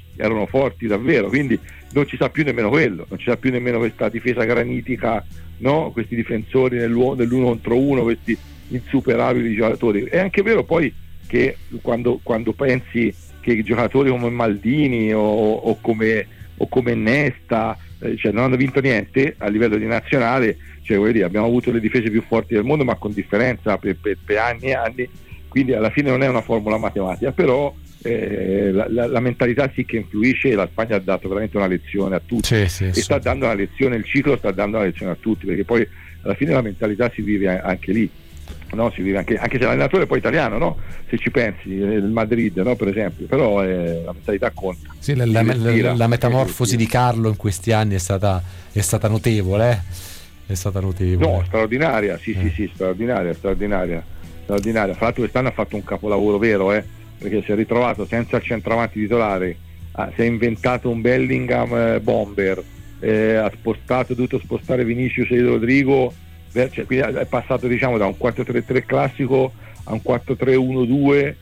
forti davvero, quindi non ci sa più nemmeno quello, non ci sa più nemmeno questa difesa granitica, no? Questi difensori nell'uno contro uno, questi insuperabili giocatori. È anche vero poi che quando pensi che giocatori come Maldini o come Nesta cioè non hanno vinto niente a livello di nazionale, cioè voglio dire, abbiamo avuto le difese più forti del mondo, ma con differenza per anni e anni, quindi alla fine non è una formula matematica, però la mentalità sì che influisce, e la Spagna ha dato veramente una lezione a tutti, sta dando una lezione, il ciclo sta dando una lezione a tutti, perché poi alla fine la mentalità si vive anche lì, no? Si vive anche se l'allenatore è poi italiano, no? Se ci pensi, il Madrid, no? Per esempio, però la mentalità conta. Sì, la metamorfosi di Carlo in questi anni è stata notevole, è stata notevole. No, straordinaria, sì, straordinaria. Fra l'altro quest'anno ha fatto un capolavoro vero, perché si è ritrovato senza il centravanti titolare, si è inventato un Bellingham bomber, ha dovuto spostare Vinicius e Rodrigo, cioè, quindi è passato diciamo da un 4-3-3 classico a un 4-3-1-2,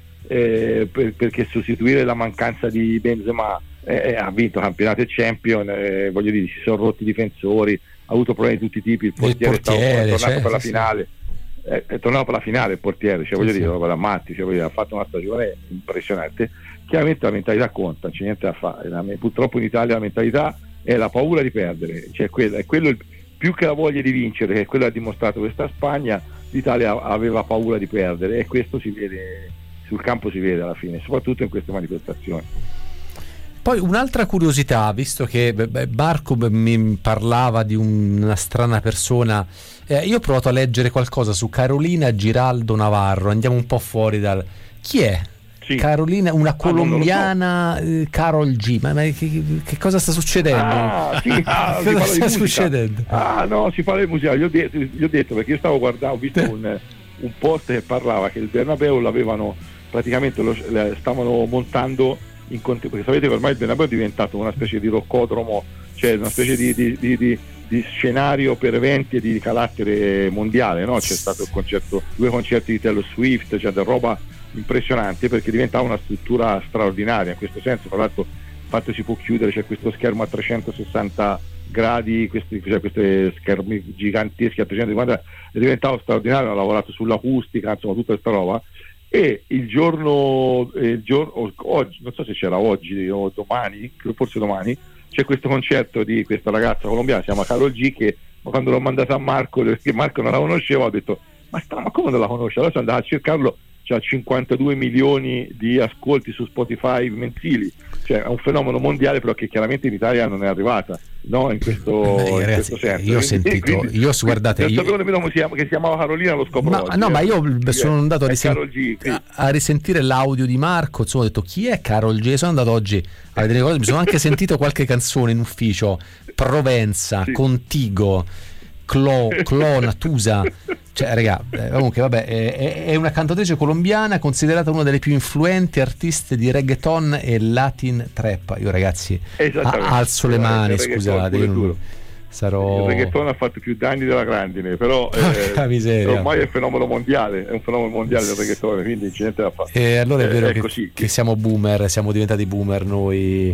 perché sostituire la mancanza di Benzema, ha vinto campionato e Champion, voglio dire, si sono rotti i difensori, ha avuto problemi di tutti i tipi, il portiere è tornato per la finale. È tornato per la finale il portiere, cioè voglio dire, roba da matti, cioè, ha fatto una stagione impressionante. Chiaramente la mentalità conta, non c'è niente da fare. Purtroppo in Italia la mentalità è la paura di perdere, cioè è quello più che la voglia di vincere, che è quello che ha dimostrato questa Spagna. L'Italia aveva paura di perdere, e questo si vede sul campo, si vede alla fine, soprattutto in queste manifestazioni. Poi un'altra curiosità, visto che Marco mi parlava di una strana persona, io ho provato a leggere qualcosa su Carolina Giraldo Navarro, andiamo un po' fuori dal... Chi è? Sì. Carolina, una colombiana, Carol G. Ma che cosa sta succedendo? Cosa sta succedendo? No, si parla di musica. Io ho detto perché io stavo guardando, ho visto un post che parlava che il Bernabeu l'avevano praticamente stavano montando perché sapete che ormai il Bernabeu è diventato una specie di roccodromo, cioè una specie di scenario per eventi e di carattere mondiale, no? C'è stato il concerto, 2 concerti di Taylor Swift, cioè da roba impressionante, perché diventava una struttura straordinaria in questo senso. Tra l'altro, infatti si può chiudere, c'è questo schermo a 360 gradi, queste schermi giganteschi a 350, è diventato straordinario, ha lavorato sull'acustica, insomma tutta questa roba. E il giorno oggi, non so se c'era oggi o domani, forse domani, c'è questo concerto di questa ragazza colombiana, si chiama Karol G, che quando l'ho mandata a Marco, perché Marco non la conosceva, ho detto ma come non la conosce? Allora sono andato a cercarlo, c'ha 52 milioni di ascolti su Spotify mensili, cioè è un fenomeno mondiale, però che chiaramente in Italia non è arrivata, no? In questo ragazzi, senso. io ho sentito, guardate, non sapevo nemmeno che si chiamava Carolina, lo scopro oggi, ma io sono andato a risentire l'audio di Marco, insomma ho detto chi è Karol G? Sono andato oggi a vedere cose, mi sono anche sentito qualche canzone in ufficio, Provenza, sì. Contigo, Clona, Tusa, cioè raga, comunque vabbè, è una cantatrice colombiana considerata una delle più influenti artiste di reggaeton e latin trap. Io ragazzi alzo le mani, scusate, io sarò... Il reggaeton ha fatto più danni della grandine, però ormai è fenomeno mondiale, è un fenomeno mondiale del reggaeton, quindi c'è niente da fare. E allora è vero che siamo boomer, siamo diventati boomer noi.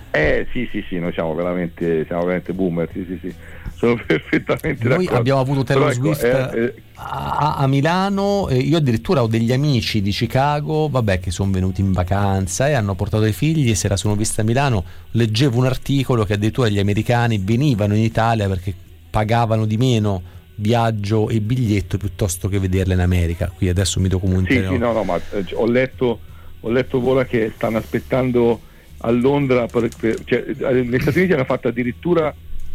Sì, noi siamo veramente boomer, sì. Sono perfettamente noi d'accordo. Abbiamo avuto Taylor Swift a Milano, io addirittura ho degli amici di Chicago, vabbè, che sono venuti in vacanza e hanno portato i figli e se la sono vista a Milano. Leggevo un articolo che addirittura gli americani venivano in Italia perché pagavano di meno viaggio e biglietto piuttosto che vederla in America. Qui adesso mi documento. Sì, no, ma ho letto ora che stanno aspettando a Londra, cioè, negli Stati Uniti hanno fatto addirittura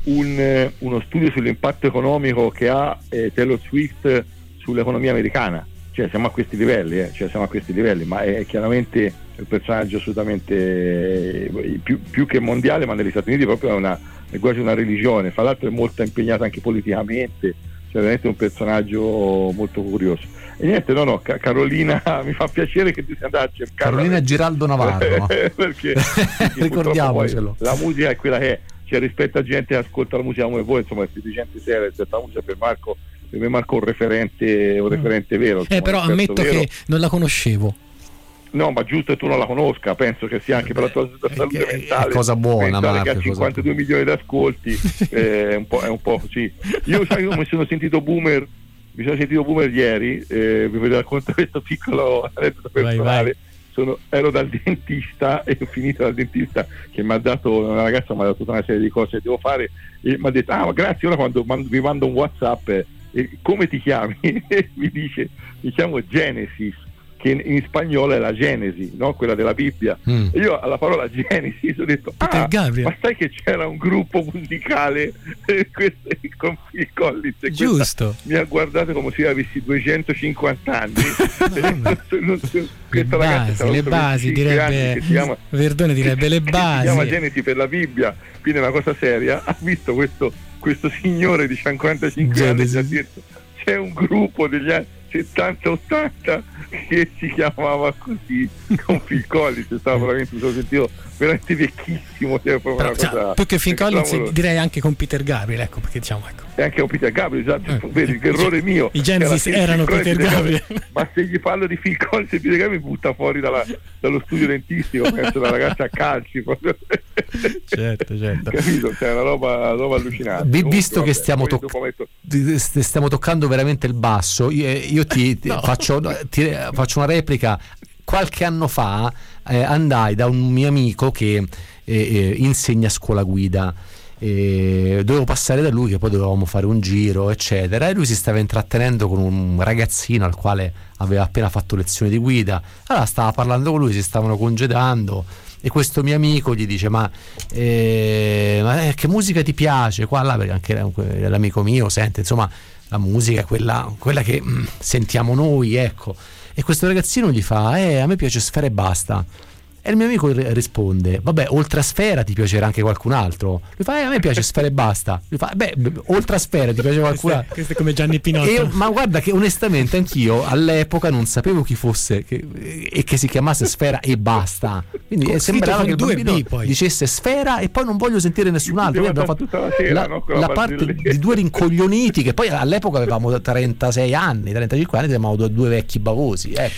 uno studio sull'impatto economico che ha Taylor Swift sull'economia americana, cioè siamo a questi livelli, ma è chiaramente un personaggio assolutamente più che mondiale, ma negli Stati Uniti proprio è quasi una religione, fra l'altro è molto impegnata anche politicamente, cioè veramente un personaggio molto curioso. E niente, Carolina, mi fa piacere che tu sia andata a cercare Carolina Giraldo Navarro perché ricordiamocelo, la musica è quella che è, cioè rispetto a gente che ascolta la musica come voi, insomma, di gente seria, rispetto alla musica, per me Marco è un referente vero, insomma, però ammetto che non la conoscevo. No, ma giusto che tu non la conosca, penso che sia anche per la tua salute mentale. È cosa buona, Marco, che ha 52 milioni di ascolti, è un po' così. Io mi sono sentito boomer ieri, vi racconto questo piccolo aneddoto personale. Ero dal dentista e ho finito dal dentista che mi ha dato, una ragazza mi ha dato tutta una serie di cose che devo fare e mi ha detto ma grazie, ora quando vi mando un WhatsApp come ti chiami? E mi dice mi chiamo Genesis, che in spagnolo è la Genesi, no? Quella della Bibbia. E io alla parola Genesi ho detto ma sai che c'era un gruppo musicale con Phil Collins, e giusto, mi ha guardato come se io avessi 250 anni. Le basi direbbe Verdone, direbbe le basi, si chiama Genesi per la Bibbia, quindi è una cosa seria. Ha visto questo signore di 55 anni e ha detto c'è un gruppo degli anni 70-80 che si chiamava così, con Phil Collins, stava veramente, mi sono sentito veramente vecchissimo, cioè, proprio una cosa, più che Phil Collins direi anche con Peter Gabriel, ecco, perché diciamo, ecco. E anche con Peter Gabriel, esatto, vedi che errore mio, i Genesis erano Peter Gabriel. Ma se gli parlo di Phil Collins e Peter Gabriel mi butta fuori dallo studio dentistico, penso la ragazza a calci proprio. certo Capito? Cioè, una roba allucinante. Visto che stiamo toccando veramente il basso, io ti faccio una replica. Qualche anno fa andai da un mio amico che insegna a scuola guida, dovevo passare da lui, che poi dovevamo fare un giro eccetera, e lui si stava intrattenendo con un ragazzino al quale aveva appena fatto lezioni di guida. Allora stava parlando con lui, si stavano congedando e questo mio amico gli dice ma che musica ti piace qua là, perché anche l'amico mio sente insomma la musica quella che sentiamo noi, ecco. E questo ragazzino gli fa a me piace Sfera e basta. E il mio amico risponde vabbè, oltre a Sfera ti piacerà anche qualcun altro. Lui fa a me piace Sfera e basta. Lui fa oltre a Sfera ti piace qualcun altro. Questo è come Gianni Pinotto. Ma guarda che onestamente anch'io all'epoca non sapevo chi fosse e che si chiamasse Sfera e basta. Quindi sembrava che il bambino dicesse Sfera e poi non voglio sentire nessun altro. Noi abbiamo fatto la parte di due rincoglioniti, che poi all'epoca avevamo 36 anni, 35 anni, siamo due vecchi bavosi, ecco.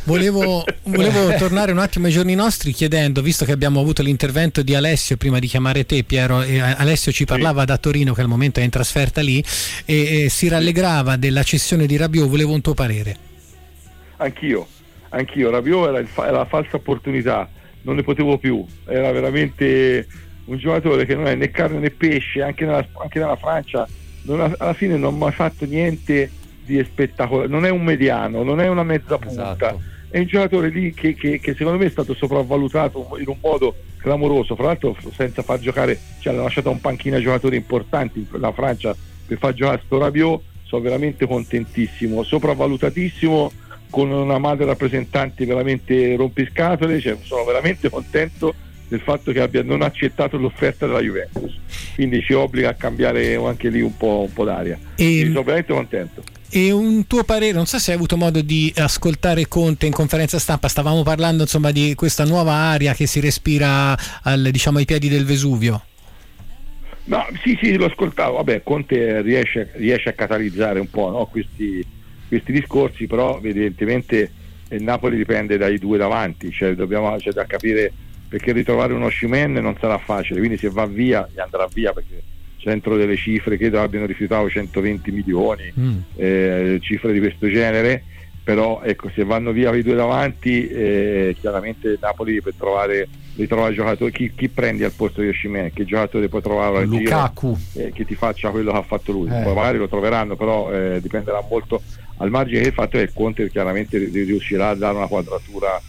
Volevo tornare un attimo ai giorni nostri chiedendo, visto che abbiamo avuto l'intervento di Alessio prima di chiamare te, Piero, e Alessio ci parlava da Torino, che al momento è in trasferta lì, e si rallegrava della cessione di Rabiot. Volevo un tuo parere. Anch'io, Rabiot era la falsa opportunità, non ne potevo più, era veramente un giocatore che non è né carne né pesce, anche nella Francia alla fine non ha mai fatto niente di spettacolare, non è un mediano, non è una mezza punta, esatto. È un giocatore lì che secondo me è stato sopravvalutato in un modo clamoroso, fra l'altro senza far giocare, cioè l'ha lasciato un panchino a giocatori importanti la Francia per far giocare sto Rabiot. Sono veramente contentissimo, sopravvalutatissimo, con una madre rappresentante veramente rompiscatole, cioè sono veramente contento del fatto che abbia non accettato l'offerta della Juventus, quindi ci obbliga a cambiare anche lì un po' d'aria. Sono veramente contento. E un tuo parere, non so se hai avuto modo di ascoltare Conte in conferenza stampa, stavamo parlando insomma di questa nuova aria che si respira ai piedi del Vesuvio. No, sì, lo ascoltavo. Vabbè, Conte riesce a catalizzare un po', no, questi discorsi, però evidentemente il Napoli dipende dai due davanti, c'è da capire, perché ritrovare uno Osimhen non sarà facile, quindi se va via gli andrà via, perché centro delle cifre, credo abbiano rifiutato 120 milioni, cifre di questo genere, però ecco, se vanno via i due davanti, chiaramente Napoli per ritrovare giocatori, chi prendi al posto di Osimhen, che giocatore può trovare al Lukaku, che ti faccia quello che ha fatto lui, poi magari lo troveranno, però dipenderà molto, al margine che il fatto è che Conte chiaramente riuscirà a dare una quadratura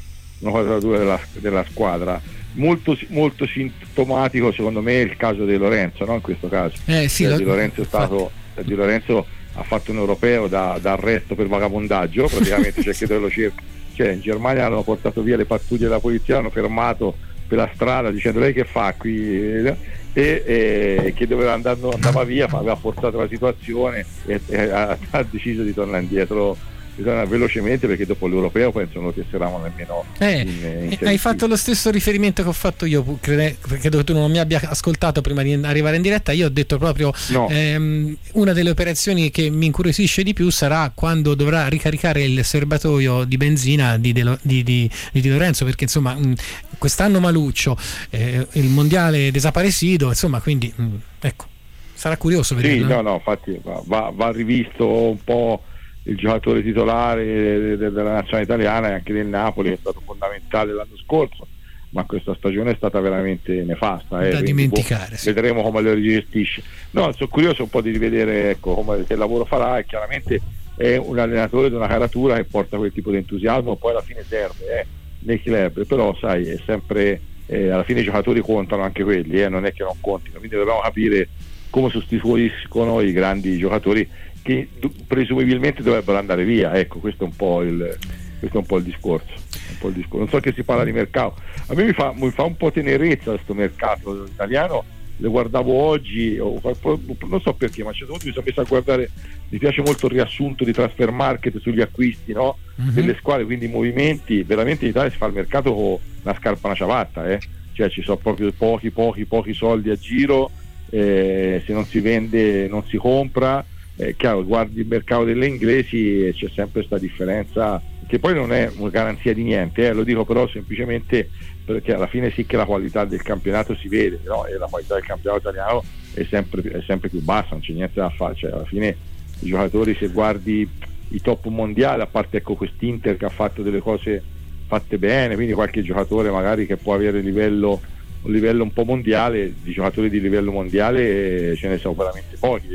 della squadra. Molto sintomatico secondo me è il caso di Lorenzo, no? In questo caso Di Lorenzo ha fatto un europeo da arresto per vagabondaggio praticamente, c'è che lo cerca, cioè in Germania hanno portato via le pattuglie della polizia, hanno fermato per la strada dicendo lei che fa qui, e che andava via, ma aveva forzato la situazione e ha deciso di tornare indietro velocemente, perché dopo l'europeo penso non lo tesseravano nemmeno hai fatto lo stesso riferimento che ho fatto io, perché tu non mi abbia ascoltato prima di arrivare in diretta. Io ho detto proprio una delle operazioni che mi incuriosisce di più sarà quando dovrà ricaricare il serbatoio di benzina di Lorenzo, perché insomma quest'anno maluccio, il mondiale desaparecido, insomma, quindi ecco, sarà curioso vedere. Infatti va rivisto un po' il giocatore titolare della nazionale italiana e anche del Napoli, è stato fondamentale l'anno scorso, ma questa stagione è stata veramente nefasta, da dimenticare. Vedremo come lo rigestisce. Sono curioso un po' di rivedere che lavoro farà, e chiaramente è un allenatore di una caratura che porta quel tipo di entusiasmo, poi alla fine serve nei club, però sai, è sempre alla fine i giocatori contano anche quelli, non è che non contino, quindi dobbiamo capire come sostituiscono i grandi giocatori che presumibilmente dovrebbero andare via. Ecco, questo è un po' il discorso. Non so che si parla di mercato, a me mi fa un po' tenerezza questo mercato italiano. Le guardavo oggi, non so perché, ma a un certo punto mi sono messo a guardare, mi piace molto il riassunto di Transfer Market sugli acquisti, no? Delle squadre, quindi i movimenti. Veramente in Italia si fa il mercato con una scarpa e una ciabatta, cioè ci sono proprio pochi soldi a giro, se non si vende non si compra. Chiaro, guardi il mercato delle inglesi e c'è sempre questa differenza, che poi non è una garanzia di niente, lo dico però semplicemente perché alla fine sì che la qualità del campionato si vede, no? E la qualità del campionato italiano è sempre più bassa, non c'è niente da fare, cioè alla fine i giocatori, se guardi i top mondiali, a parte quest'Inter che ha fatto delle cose fatte bene, quindi qualche giocatore magari che può avere un livello un po' mondiale, di giocatori di livello mondiale ce ne sono veramente pochi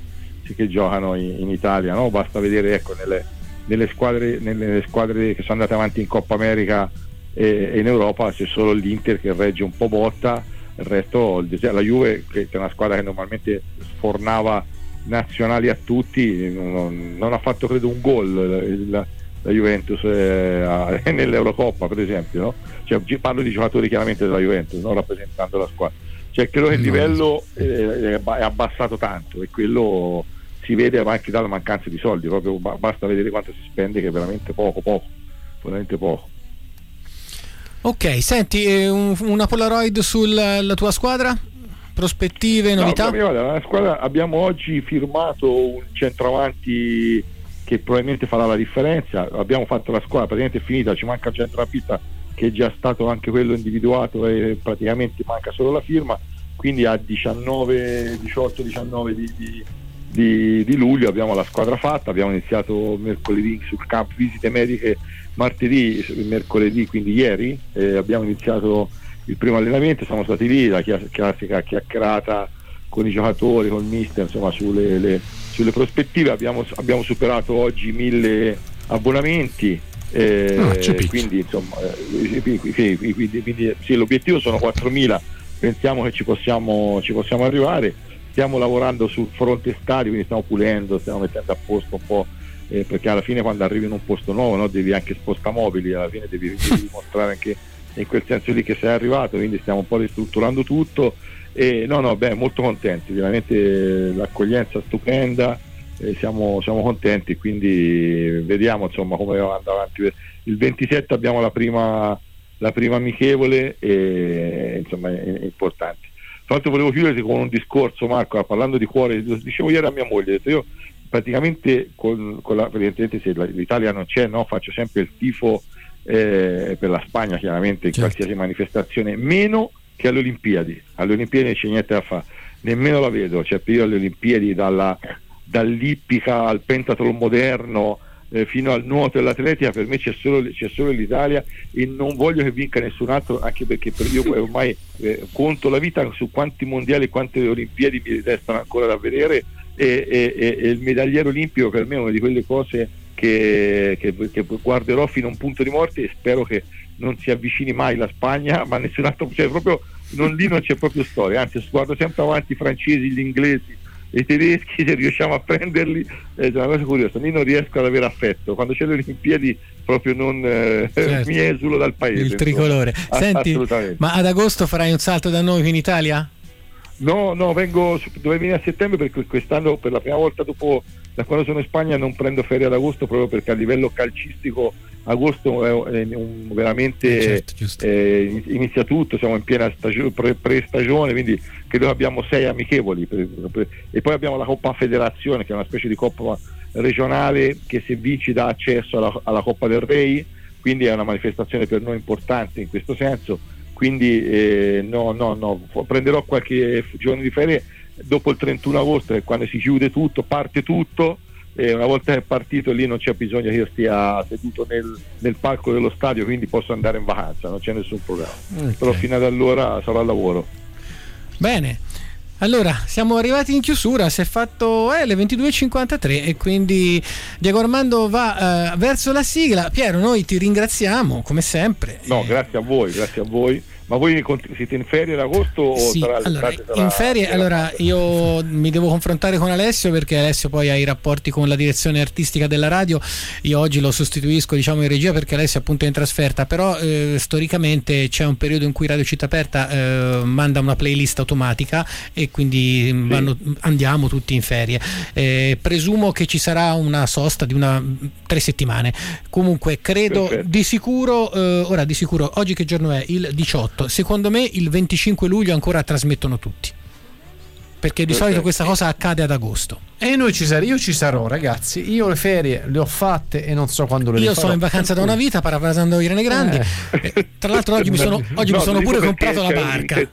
che giocano in Italia, no? Basta vedere nelle squadre che sono andate avanti in Coppa America e in Europa c'è solo l'Inter che regge un po' botta, il resto la Juve, che è una squadra che normalmente sfornava nazionali a tutti, non ha fatto credo un gol la Juventus nell'Eurocoppa, per esempio, no? Cioè, parlo di giocatori chiaramente della Juventus, non rappresentando la squadra, cioè credo che il livello è abbassato tanto, e quello si vede anche dalla mancanza di soldi, proprio basta vedere quanto si spende, che è veramente veramente poco. Ok, senti, una Polaroid sulla tua squadra? Prospettive, novità? La squadra, abbiamo oggi firmato un centravanti che probabilmente farà la differenza. Abbiamo fatto la squadra, praticamente è finita, ci manca il centrocampista che è già stato anche quello individuato e praticamente manca solo la firma, quindi a 18-19 di luglio abbiamo la squadra fatta. Abbiamo iniziato mercoledì sul camp, visite mediche martedì, mercoledì, quindi ieri abbiamo iniziato il primo allenamento, siamo stati lì, la classica chiacchierata con i giocatori, con il mister, insomma sulle prospettive. Abbiamo superato oggi 1000 abbonamenti, quindi insomma quindi, sì, l'obiettivo sono 4.000, pensiamo che ci possiamo arrivare. Stiamo lavorando sul fronte stadio, quindi stiamo pulendo, stiamo mettendo a posto un po', perché alla fine quando arrivi in un posto nuovo, no, devi anche spostamobili, alla fine devi dimostrare anche in quel senso lì che sei arrivato, quindi stiamo un po' ristrutturando tutto. E molto contenti, veramente l'accoglienza stupenda, siamo contenti, quindi vediamo insomma come andrà avanti. Il 27 abbiamo la prima amichevole, e insomma è importante. Tra l'altro volevo chiudere con un discorso, Marco, parlando di cuore, lo dicevo ieri a mia moglie, ho detto, io praticamente evidentemente se l'Italia non c'è, no, faccio sempre il tifo per la Spagna, chiaramente in qualsiasi manifestazione, meno che alle Olimpiadi non c'è niente da fare, nemmeno la vedo, cioè io alle Olimpiadi dall'ippica al pentathlon moderno fino al nuoto e all'atletica, per me c'è solo l'Italia, e non voglio che vinca nessun altro, anche perché io ormai conto la vita su quanti mondiali e quante Olimpiadi mi restano ancora da vedere, e il medagliere olimpico per me è una di quelle cose che guarderò fino a un punto di morte, e spero che non si avvicini mai la Spagna, ma nessun altro, cioè proprio lì non c'è proprio storia, anzi guardo sempre avanti i francesi, gli inglesi e i tedeschi, se riusciamo a prenderli è una cosa curiosa. Io non riesco ad avere affetto quando c'è le Olimpiadi, proprio non certo. Mi esulo dal paese, il tricolore. Senti, ma ad agosto farai un salto da noi qui in Italia? No, dovevo venire a settembre, perché quest'anno per la prima volta da quando sono in Spagna non prendo ferie ad agosto, proprio perché a livello calcistico agosto è veramente inizia tutto, siamo in piena pre-stagione, quindi credo che abbiamo 6 amichevoli e poi abbiamo la Coppa Federazione, che è una specie di coppa regionale che se vinci dà accesso alla Coppa del Re, quindi è una manifestazione per noi importante in questo senso, quindi prenderò qualche giorno di ferie dopo il 31 agosto, che quando si chiude tutto, parte tutto, e una volta che è partito lì non c'è bisogno che io stia seduto nel palco dello stadio, quindi posso andare in vacanza, non c'è nessun problema. Però fino ad allora sarò al lavoro. Bene, allora siamo arrivati in chiusura, si è fatto le 22:53 e quindi Diego Armando va verso la sigla. Piero, noi ti ringraziamo come sempre. No, grazie a voi. Ma voi siete in ferie ad agosto? O sì, allora, in ferie, allora io mi devo confrontare con Alessio, perché Alessio poi ha i rapporti con la direzione artistica della radio. Io oggi lo sostituisco, diciamo, in regia, perché Alessio appunto è in trasferta, però storicamente c'è un periodo in cui Radio Città Aperta manda una playlist automatica e quindi andiamo tutti in ferie. Presumo che ci sarà una sosta di 3 settimane. Comunque credo di sicuro, oggi che giorno è? Il 18. Secondo me il 25 luglio ancora trasmettono tutti, perché di solito questa cosa accade ad agosto. E io ci sarò, ragazzi. Io le ferie le ho fatte e non so quando le rifarò. Io sono in vacanza da una vita, parafrasando Irene Grandi. Tra l'altro oggi mi sono pure comprato la barca.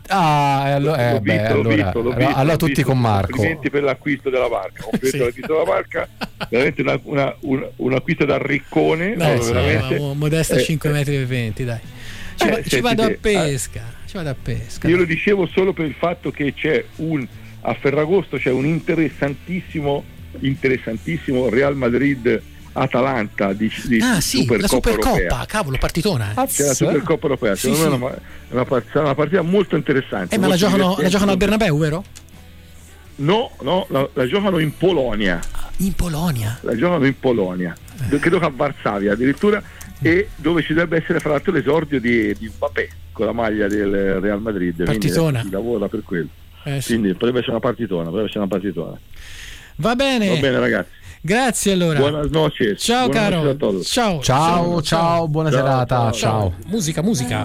Allora tutti con Marco. Complimenti per l'acquisto della barca. L'acquisto della barca, veramente un acquisto da riccone. Modesta 5,20 m, dai. Ci vado a pesca. Io lo dicevo solo per il fatto che a Ferragosto c'è un interessantissimo Real Madrid Atalanta di la Supercoppa, europea. Cavolo, partitona. C'è la Supercoppa europea, secondo me è una partita molto interessante. Ma la giocano al Bernabeu, vero? No, la giocano in Polonia. In Polonia? La giocano in Polonia. Credo che a Varsavia addirittura, e dove ci dovrebbe essere fra l'altro l'esordio di Mbappé con la maglia del Real Madrid. Partitona. Si lavora per quello. Sì. Quindi potrebbe essere una partitona. Va bene ragazzi. Grazie allora. Buenas noches. Ciao caro. Ciao, buona serata. Ciao. Musica.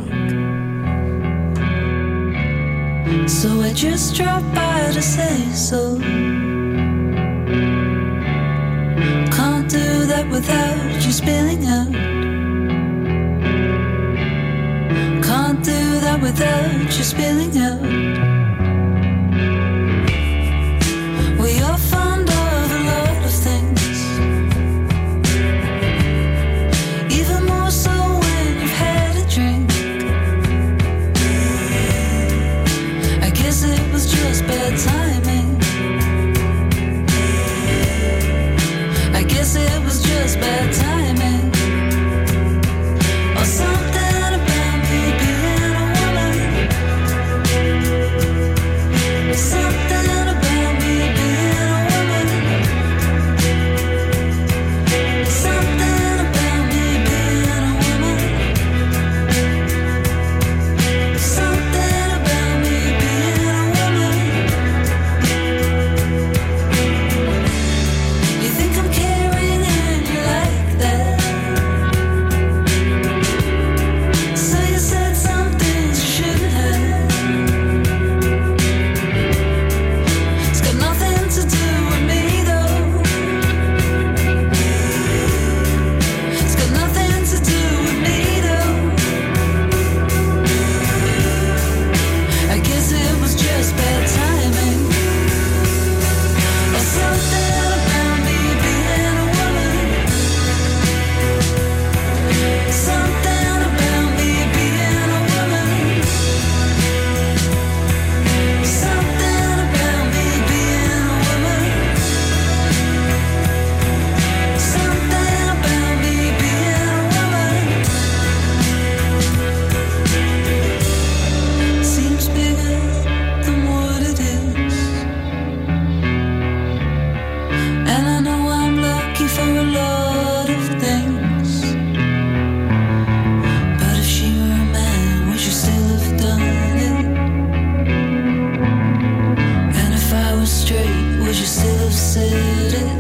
So I just dropped by to say so. Can't do without you spilling out. Can't do that without you spilling out. We are fond of a lot of things, even more so when you've had a drink. I guess it was just bad timing. I guess it was just bad timing. Or something about me being a woman. Something about me being a woman. Something about me being a woman. Something about me being a woman. You think I'm caring and you like that, so you said some things you shouldn't have. It's got nothing to do with me though. It's got nothing to do with me though. I guess it was just bad timing. Or something about me being a woman. Something about me being a woman. Something about me being a woman. Something about me being a woman. Seems bigger than what it is. And I know I'm lucky for a lot of things. But if she were a man, would you still have done it? And if I was straight, would you still have said it?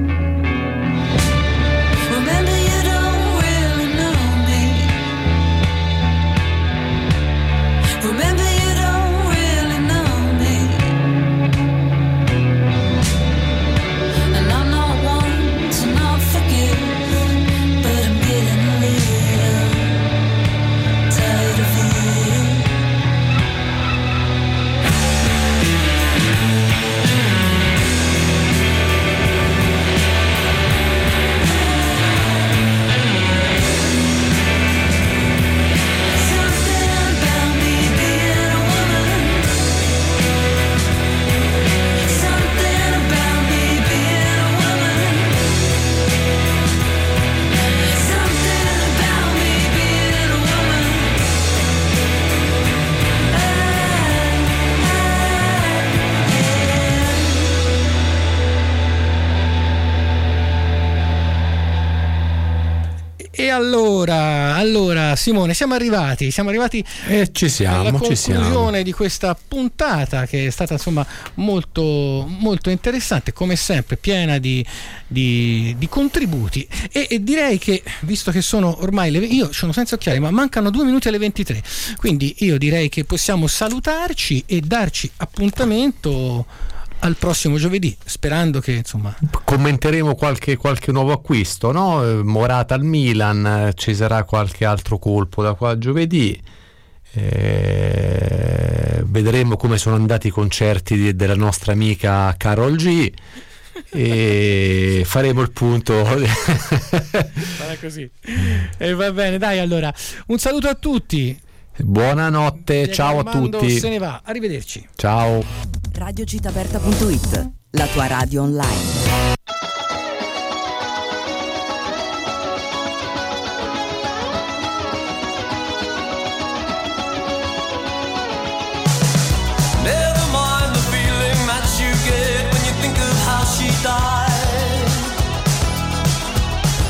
Remember, you don't really know me. Remember, you don't really know me. And I'm not one to not forgive, but I'm getting a little tired of you. Something about me being a woman. Something about me being a woman. Something about me being a woman. E allora Simone, siamo arrivati E ci alla siamo, ci siamo. conclusione di questa puntata, che è stata insomma molto molto interessante, come sempre piena di contributi, e direi che, visto che sono ormai io sono senza occhiali, ma mancano 2 minuti alle 23, quindi io direi che possiamo salutarci e darci appuntamento al prossimo giovedì, sperando che insomma Commenteremo qualche nuovo acquisto, no? Morata al Milan, ci sarà qualche altro colpo da qua a giovedì. Vedremo come sono andati i concerti della nostra amica Karol G e faremo il punto. sarà così. E va bene, dai, allora un saluto a tutti. Buonanotte, ciao a Armando tutti. se ne va, arrivederci. Ciao. Radiogitaperta.it, la tua radio online.